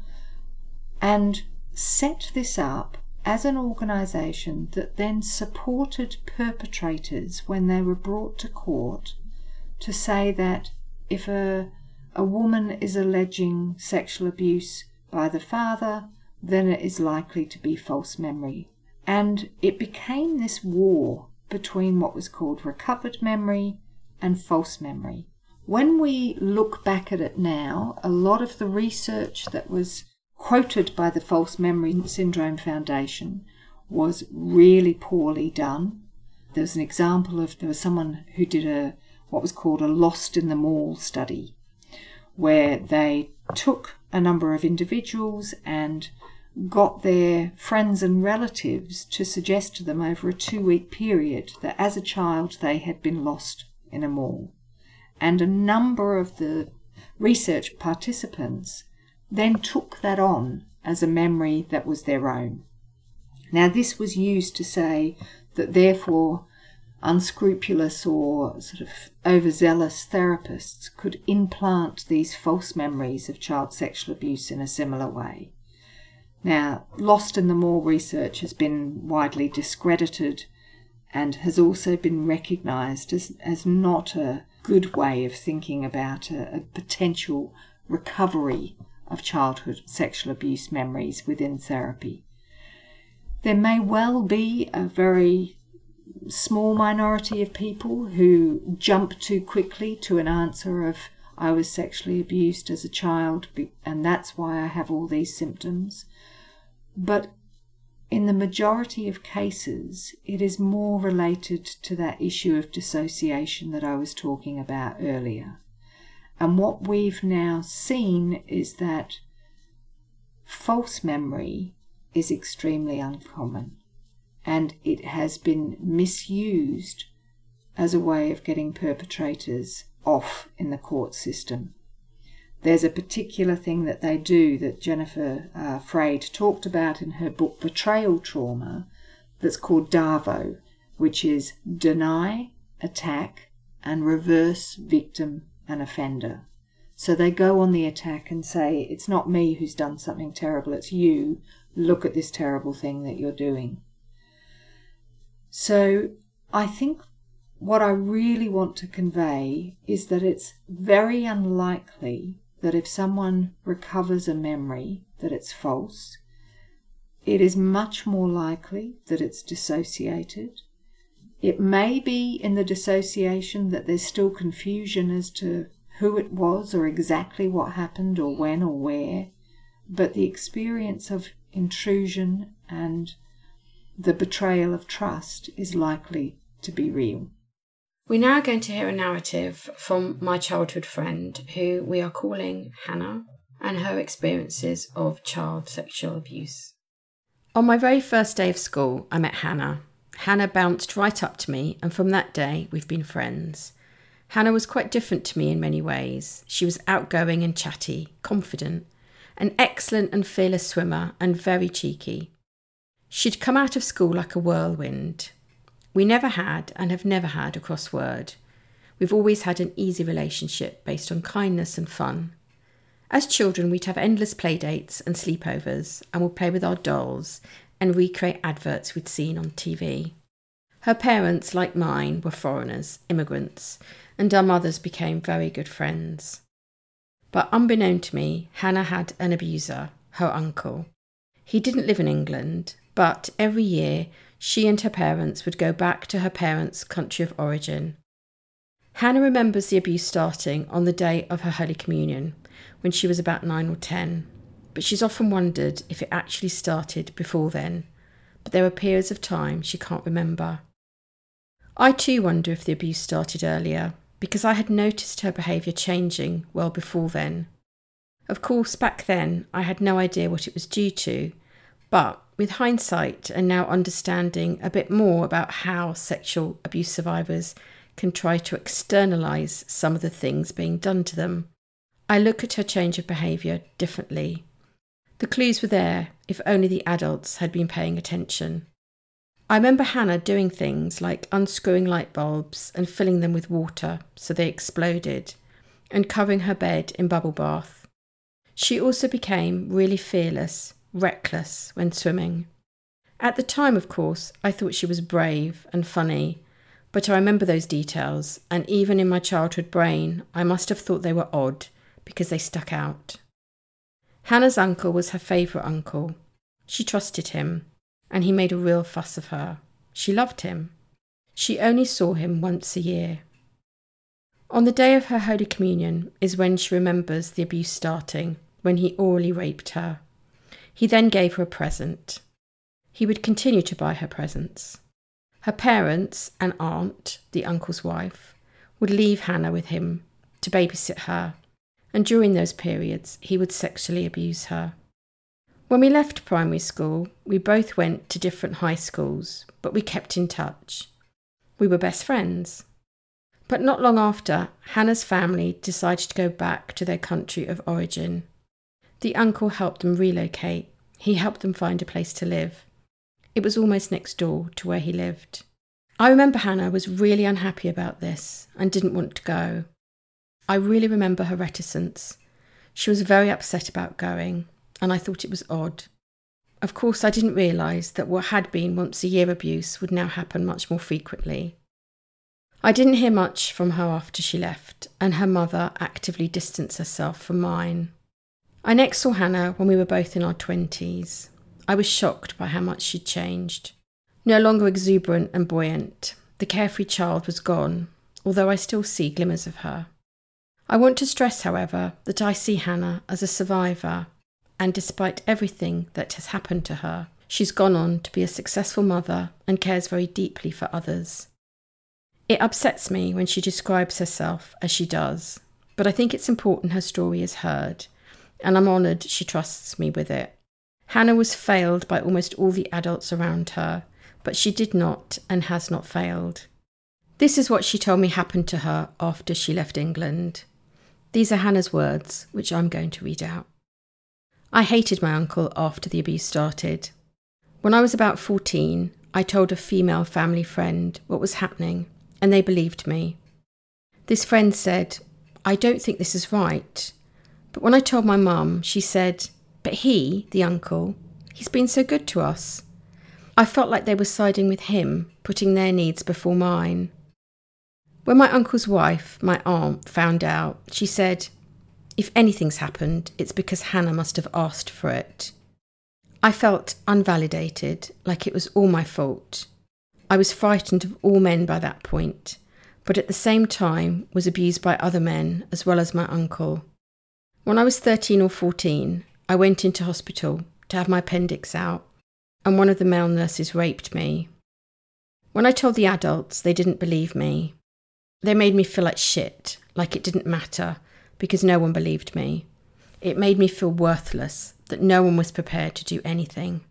and set this up as an organisation that then supported perpetrators when they were brought to court, to say that if a woman is alleging sexual abuse by the father, then it is likely to be false memory. And it became this war between what was called recovered memory and false memory. When we look back at it now, a lot of the research that was quoted by the False Memory Syndrome Foundation was really poorly done. There was an example of, there was someone who did what was called a Lost in the Mall study, where they took a number of individuals and got their friends and relatives to suggest to them over a 2-week period that as a child they had been lost in a mall. And a number of the research participants then took that on as a memory that was their own. Now, this was used to say that therefore unscrupulous or sort of overzealous therapists could implant these false memories of child sexual abuse in a similar way. Now, Lost in the Mall research has been widely discredited and has also been recognised as not a good way of thinking about a potential recovery of childhood sexual abuse memories within therapy. There may well be a very small minority of people who jump too quickly to an answer of, I was sexually abused as a child and that's why I have all these symptoms. But in the majority of cases, it is more related to that issue of dissociation that I was talking about earlier. And what we've now seen is that false memory is extremely uncommon, and it has been misused as a way of getting perpetrators off in the court system. There's a particular thing that they do that Jennifer Freyd talked about in her book Betrayal Trauma, that's called DAVO, which is deny, attack, and reverse victim and offender. So they go on the attack and say, it's not me who's done something terrible, it's you. Look at this terrible thing that you're doing. So I think what I really want to convey is that it's very unlikely that if someone recovers a memory that it's false. It is much more likely that it's dissociated. It may be in the dissociation that there's still confusion as to who it was or exactly what happened or when or where, but the experience of intrusion and the betrayal of trust is likely to be real. We're now going to hear a narrative from my childhood friend, who we are calling Hannah, and her experiences of child sexual abuse. On my very first day of school, I met Hannah. Hannah bounced right up to me, and from that day, we've been friends. Hannah was quite different to me in many ways. She was outgoing and chatty, confident, an excellent and fearless swimmer, and very cheeky. She'd come out of school like a whirlwind. We never had and have never had a crossword. We've always had an easy relationship based on kindness and fun. As children, we'd have endless play dates and sleepovers, and we'd play with our dolls and recreate adverts we'd seen on TV. Her parents, like mine, were foreigners, immigrants, and our mothers became very good friends. But unbeknown to me, Hannah had an abuser, her uncle. He didn't live in England, but every year she and her parents would go back to her parents' country of origin. Hannah remembers the abuse starting on the day of her Holy Communion, when she was about 9 or 10, but she's often wondered if it actually started before then, but there are periods of time she can't remember. I too wonder if the abuse started earlier, because I had noticed her behaviour changing well before then. Of course, back then I had no idea what it was due to, but with hindsight and now understanding a bit more about how sexual abuse survivors can try to externalise some of the things being done to them, I look at her change of behaviour differently. The clues were there if only the adults had been paying attention. I remember Hannah doing things like unscrewing light bulbs and filling them with water so they exploded, and covering her bed in bubble bath. She also became really fearless, reckless when swimming. At the time, of course, I thought she was brave and funny, but I remember those details, and even in my childhood brain, I must have thought they were odd because they stuck out. Hannah's uncle was her favourite uncle. She trusted him, and he made a real fuss of her. She loved him. She only saw him once a year. On the day of her Holy Communion is when she remembers the abuse starting, when he orally raped her. He then gave her a present. He would continue to buy her presents. Her parents and aunt, the uncle's wife, would leave Hannah with him to babysit her, and during those periods he would sexually abuse her. When we left primary school, we both went to different high schools, but we kept in touch. We were best friends. But not long after, Hannah's family decided to go back to their country of origin. The uncle helped them relocate. He helped them find a place to live. It was almost next door to where he lived. I remember Hannah was really unhappy about this and didn't want to go. I really remember her reticence. She was very upset about going, and I thought it was odd. Of course, I didn't realise that what had been once a year abuse would now happen much more frequently. I didn't hear much from her after she left, and her mother actively distanced herself from mine. I next saw Hannah when we were both in our 20s. I was shocked by how much she'd changed. No longer exuberant and buoyant, the carefree child was gone, although I still see glimmers of her. I want to stress, however, that I see Hannah as a survivor, and despite everything that has happened to her, she's gone on to be a successful mother and cares very deeply for others. It upsets me when she describes herself as she does, but I think it's important her story is heard, and I'm honoured she trusts me with it. Hannah was failed by almost all the adults around her, but she did not and has not failed. This is what she told me happened to her after she left England. These are Hannah's words, which I'm going to read out. I hated my uncle after the abuse started. When I was about 14, I told a female family friend what was happening, and they believed me. This friend said, "I don't think this is right." But when I told my mum, she said, "But he, the uncle, he's been so good to us." I felt like they were siding with him, putting their needs before mine. When my uncle's wife, my aunt, found out, she said, "If anything's happened, it's because Hannah must have asked for it." I felt unvalidated, like it was all my fault. I was frightened of all men by that point, but at the same time was abused by other men as well as my uncle. When I was 13 or 14, I went into hospital to have my appendix out, and one of the male nurses raped me. When I told the adults, they didn't believe me. They made me feel like shit, like it didn't matter, because no one believed me. It made me feel worthless, that no one was prepared to do anything.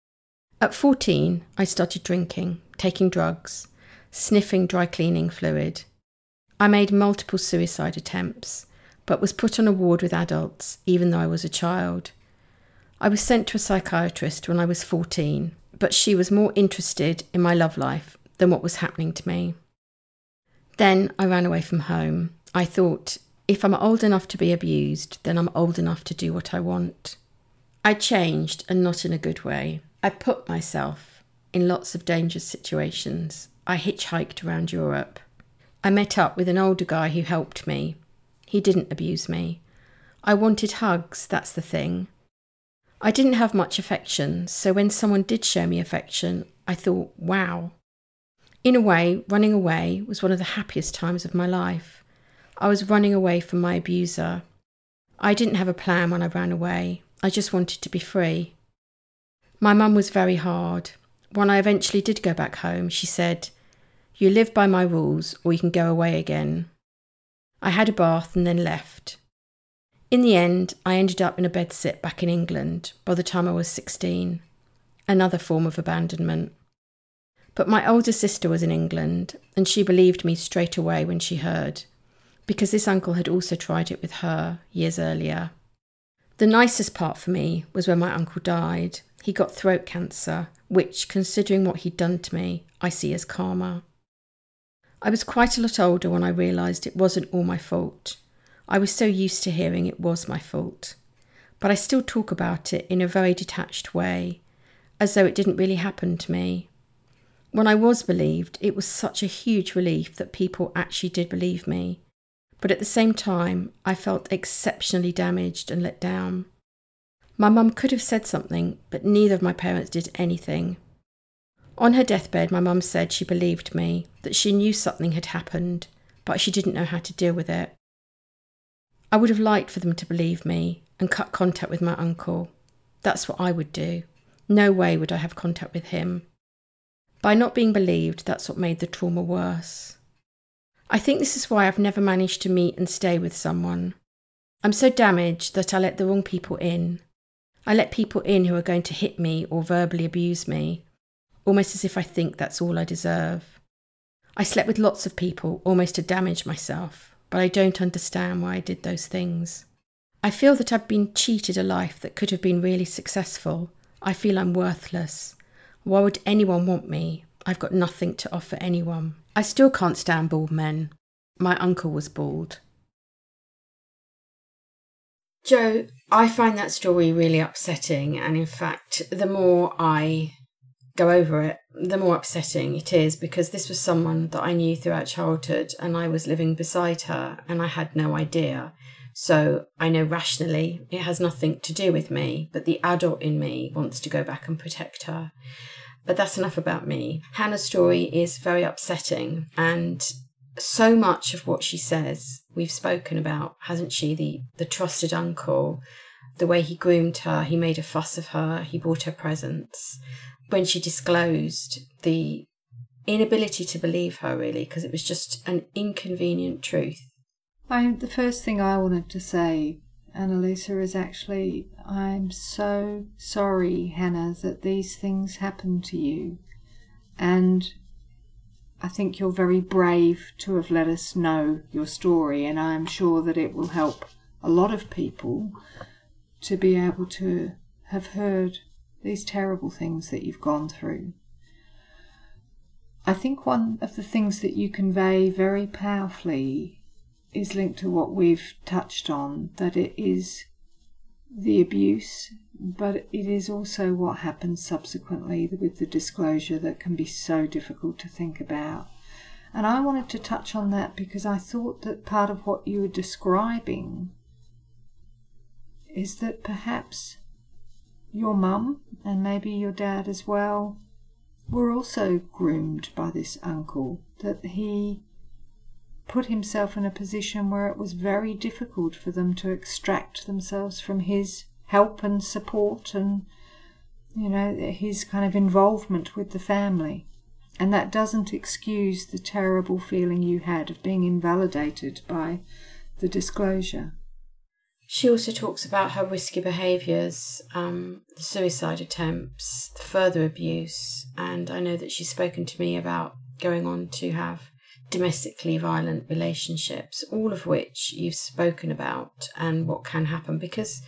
At 14, I started drinking, taking drugs, sniffing dry cleaning fluid. I made multiple suicide attempts, but was put on a ward with adults, even though I was a child. I was sent to a psychiatrist when I was 14, but she was more interested in my love life than what was happening to me. Then I ran away from home. I thought, if I'm old enough to be abused, then I'm old enough to do what I want. I changed, and not in a good way. I put myself in lots of dangerous situations. I hitchhiked around Europe. I met up with an older guy who helped me. He didn't abuse me. I wanted hugs, that's the thing. I didn't have much affection, so when someone did show me affection, I thought, wow. In a way, running away was one of the happiest times of my life. I was running away from my abuser. I didn't have a plan when I ran away. I just wanted to be free. My mum was very hard. When I eventually did go back home, she said, "You live by my rules or you can go away again." I had a bath and then left. In the end, I ended up in a bedsit back in England by the time I was 16. Another form of abandonment. But my older sister was in England, and she believed me straight away when she heard, because this uncle had also tried it with her years earlier. The nicest part for me was when my uncle died. He got throat cancer, which, considering what he'd done to me, I see as karma. I was quite a lot older when I realised it wasn't all my fault. I was so used to hearing it was my fault. But I still talk about it in a very detached way, as though it didn't really happen to me. When I was believed, it was such a huge relief that people actually did believe me. But at the same time, I felt exceptionally damaged and let down. My mum could have said something, but neither of my parents did anything. On her deathbed, my mum said she believed me, that she knew something had happened, but she didn't know how to deal with it. I would have liked for them to believe me and cut contact with my uncle. That's what I would do. No way would I have contact with him. By not being believed, that's what made the trauma worse. I think this is why I've never managed to meet and stay with someone. I'm so damaged that I let the wrong people in. I let people in who are going to hit me or verbally abuse me, almost as if I think that's all I deserve. I slept with lots of people, almost to damage myself, but I don't understand why I did those things. I feel that I've been cheated a life that could have been really successful. I feel I'm worthless. Why would anyone want me? I've got nothing to offer anyone. I still can't stand bald men. My uncle was bald. Joe, I find that story really upsetting, and in fact, the more I go over it, the more upsetting it is, because this was someone that I knew throughout childhood and I was living beside her and I had no idea. So I know rationally it has nothing to do with me, but the adult in me wants to go back and protect her. But that's enough about me. Hannah's story is very upsetting, and so much of what she says we've spoken about, hasn't she? The trusted uncle, the way he groomed her, he made a fuss of her, he bought her presents. When she disclosed, the inability to believe her, really, because it was just an inconvenient truth. The first thing I wanted to say, Annalisa, is actually, I'm so sorry, Hannah, that these things happened to you. And I think you're very brave to have let us know your story, and I'm sure that it will help a lot of people to be able to have heard these terrible things that you've gone through. I think one of the things that you convey very powerfully is linked to what we've touched on, that it is the abuse, but it is also what happens subsequently with the disclosure that can be so difficult to think about. And I wanted to touch on that because I thought that part of what you were describing is that perhaps your mum, and maybe your dad as well, were also groomed by this uncle, that he put himself in a position where it was very difficult for them to extract themselves from his help and support and, his kind of involvement with the family. And that doesn't excuse the terrible feeling you had of being invalidated by the disclosure. She also talks about her risky behaviours, the suicide attempts, the further abuse, and I know that she's spoken to me about going on to have domestically violent relationships, all of which you've spoken about and what can happen, because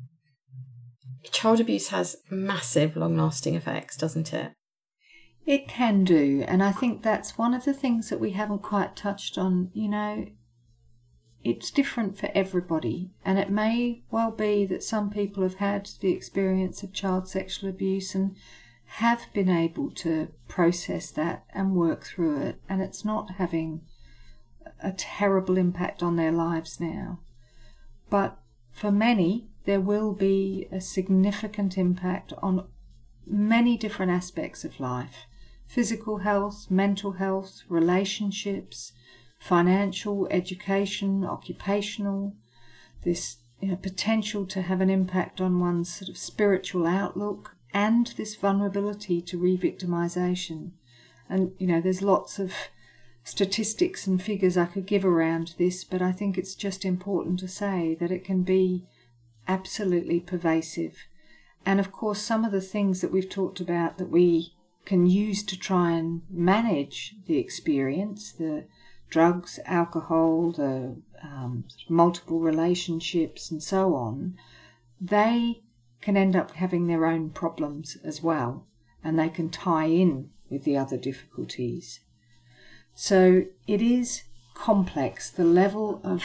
child abuse has massive long-lasting effects, doesn't it? It can do, and I think that's one of the things that we haven't quite touched on. You know, it's different for everybody, and it may well be that some people have had the experience of child sexual abuse and have been able to process that and work through it, and it's not having a terrible impact on their lives now. But for many, there will be a significant impact on many different aspects of life: physical health, mental health, relationships, financial, education, occupational, this potential to have an impact on one's sort of spiritual outlook, and this vulnerability to re-victimization. And, there's lots of statistics and figures I could give around this, but I think it's just important to say that it can be absolutely pervasive. And of course, some of the things that we've talked about that we can use to try and manage the experience, the drugs, alcohol, the multiple relationships and so on, they can end up having their own problems as well, and they can tie in with the other difficulties. So it is complex. The level of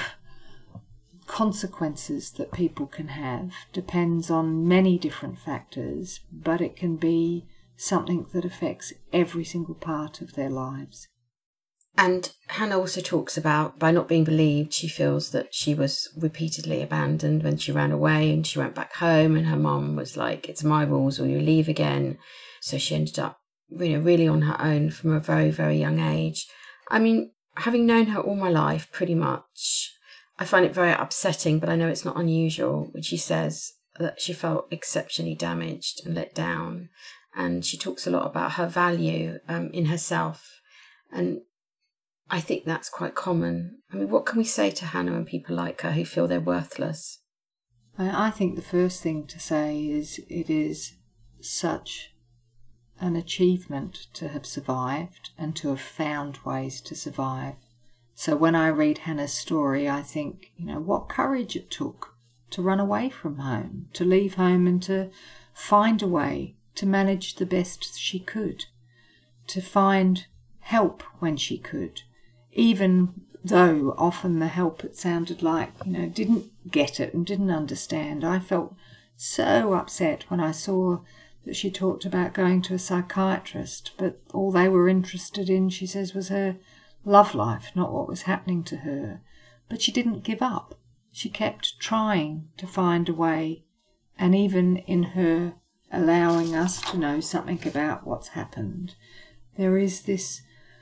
consequences that people can have depends on many different factors, but it can be something that affects every single part of their lives. And Hannah also talks about, by not being believed, she feels that she was repeatedly abandoned when she ran away, and she went back home and her mum was like, it's my rules or you leave again. So she ended up really on her own from a very, very young age. I mean, having known her all my life pretty much, I find it very upsetting, but I know it's not unusual when she says that she felt exceptionally damaged and let down. And she talks a lot about her value in herself. And I think that's quite common. I mean, what can we say to Hannah and people like her who feel they're worthless? I think the first thing to say is it is such an achievement to have survived and to have found ways to survive. So when I read Hannah's story, I think, what courage it took to run away from home, to leave home and to find a way to manage the best she could, to find help when she could, even though often the help, it sounded like, didn't get it and didn't understand. I felt so upset when I saw that she talked about going to a psychiatrist, but all they were interested in, she says, was her love life, not what was happening to her. But she didn't give up. She kept trying to find a way, and even in her allowing us to know something about what's happened, there is this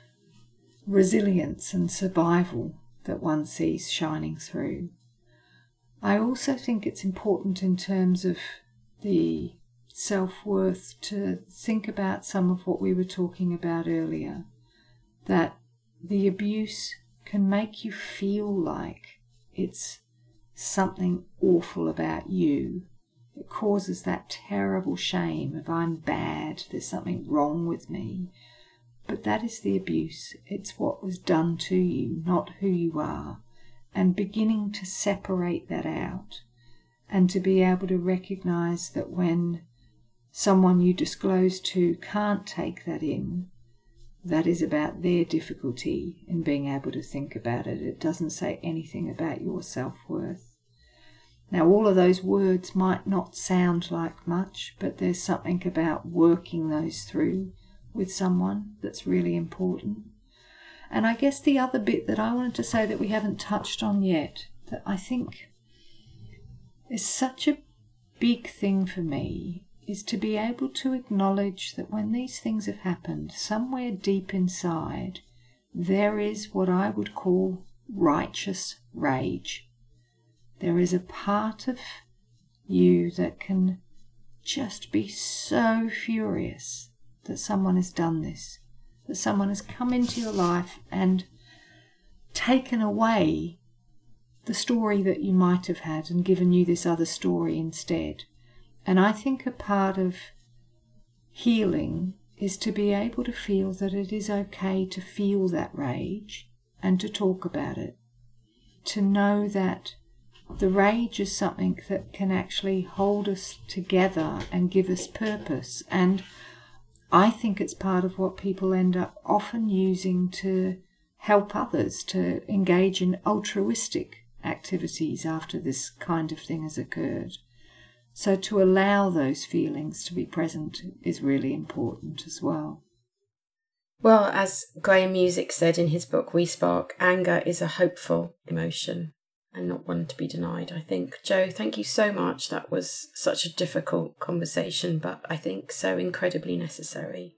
resilience and survival that one sees shining through. I also think it's important in terms of the self-worth to think about some of what we were talking about earlier, that the abuse can make you feel like it's something awful about you. It causes that terrible shame of I'm bad, there's something wrong with me. But that is the abuse. It's what was done to you, not who you are. And beginning to separate that out and to be able to recognise that when someone you disclose to can't take that in, that is about their difficulty in being able to think about it. It doesn't say anything about your self-worth. Now, all of those words might not sound like much, but there's something about working those through with someone that's really important. And I guess the other bit that I wanted to say that we haven't touched on yet, that I think is such a big thing for me, is to be able to acknowledge that when these things have happened, somewhere deep inside, there is what I would call righteous rage. There is a part of you that can just be so furious that someone has done this, that someone has come into your life and taken away the story that you might have had and given you this other story instead. And I think a part of healing is to be able to feel that it is okay to feel that rage and to talk about it. To know that the rage is something that can actually hold us together and give us purpose. And I think it's part of what people end up often using to help others, to engage in altruistic activities after this kind of thing has occurred. So to allow those feelings to be present is really important as well. Well, as Graham Music said in his book We Spark, anger is a hopeful emotion and not one to be denied, I think. Jo, thank you so much. That was such a difficult conversation, but I think so incredibly necessary.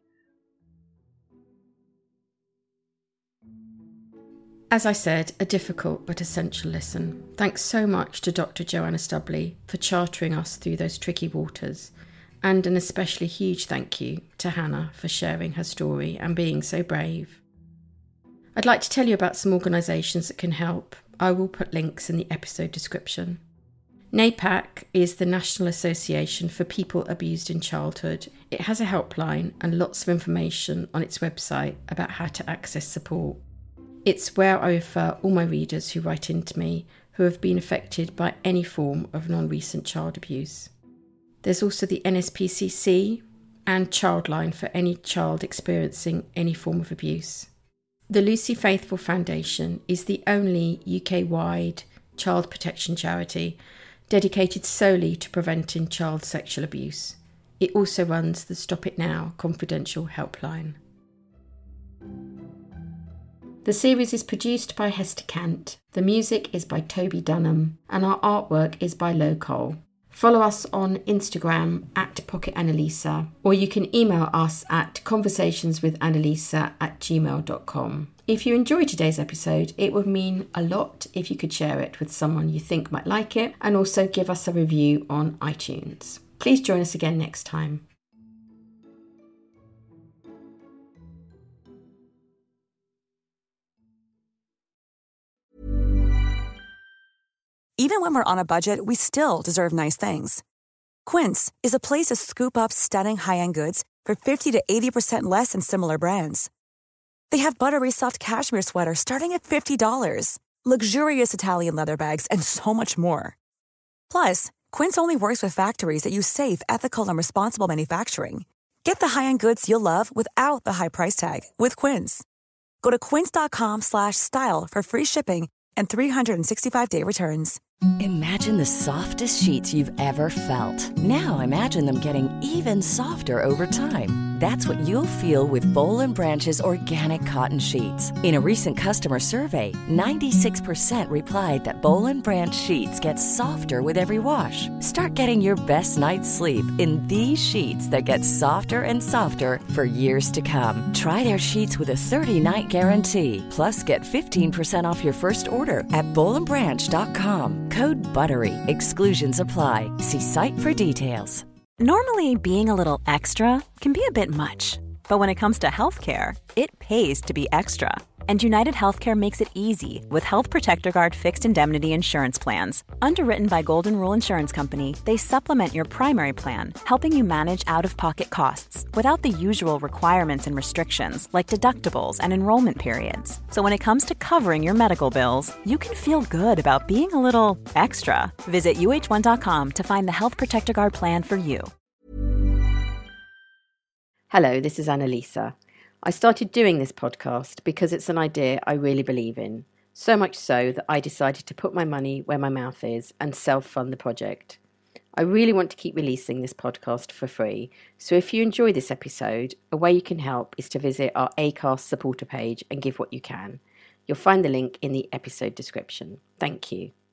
As I said, a difficult but essential listen. Thanks so much to Dr. Joanna Stubley for chartering us through those tricky waters, and an especially huge thank you to Hannah for sharing her story and being so brave. I'd like to tell you about some organisations that can help. I will put links in the episode description. NAPAC is the National Association for People Abused in Childhood. It has a helpline and lots of information on its website about how to access support. It's where I refer all my readers who write into me who have been affected by any form of non-recent child abuse. There's also the NSPCC and Childline for any child experiencing any form of abuse. The Lucy Faithfull Foundation is the only UK-wide child protection charity dedicated solely to preventing child sexual abuse. It also runs the Stop It Now confidential helpline. The series is produced by Hester Kant, the music is by Toby Dunham, and our artwork is by Lo Cole. Follow us on Instagram @PocketAnnalisa, or you can email us at conversationswithannalisa@gmail.com. If you enjoyed today's episode, it would mean a lot if you could share it with someone you think might like it, and also give us a review on iTunes. Please join us again next time. Even when we're on a budget, we still deserve nice things. Quince is a place to scoop up stunning high-end goods for 50 to 80% less than similar brands. They have buttery soft cashmere sweaters starting at $50, luxurious Italian leather bags, and so much more. Plus, Quince only works with factories that use safe, ethical, and responsible manufacturing. Get the high-end goods you'll love without the high price tag with Quince. Go to quince.com/style for free shipping and 365-day returns. Imagine the softest sheets you've ever felt. Now imagine them getting even softer over time. That's what you'll feel with Boll & Branch's organic cotton sheets. In a recent customer survey, 96% replied that Boll & Branch sheets get softer with every wash. Start getting your best night's sleep in these sheets that get softer and softer for years to come. Try their sheets with a 30-night guarantee. Plus, get 15% off your first order at bollandbranch.com. Code BUTTERY. Exclusions apply. See site for details. Normally, being a little extra can be a bit much, but when it comes to healthcare, it pays to be extra. And United Healthcare makes it easy with Health Protector Guard fixed indemnity insurance plans. Underwritten by Golden Rule Insurance Company, they supplement your primary plan, helping you manage out-of-pocket costs without the usual requirements and restrictions like deductibles and enrollment periods. So when it comes to covering your medical bills, you can feel good about being a little extra. Visit uh1.com to find the Health Protector Guard plan for you. Hello, this is Annalisa. I started doing this podcast because it's an idea I really believe in, so much so that I decided to put my money where my mouth is and self-fund the project. I really want to keep releasing this podcast for free, so if you enjoy this episode, a way you can help is to visit our Acast supporter page and give what you can. You'll find the link in the episode description. Thank you.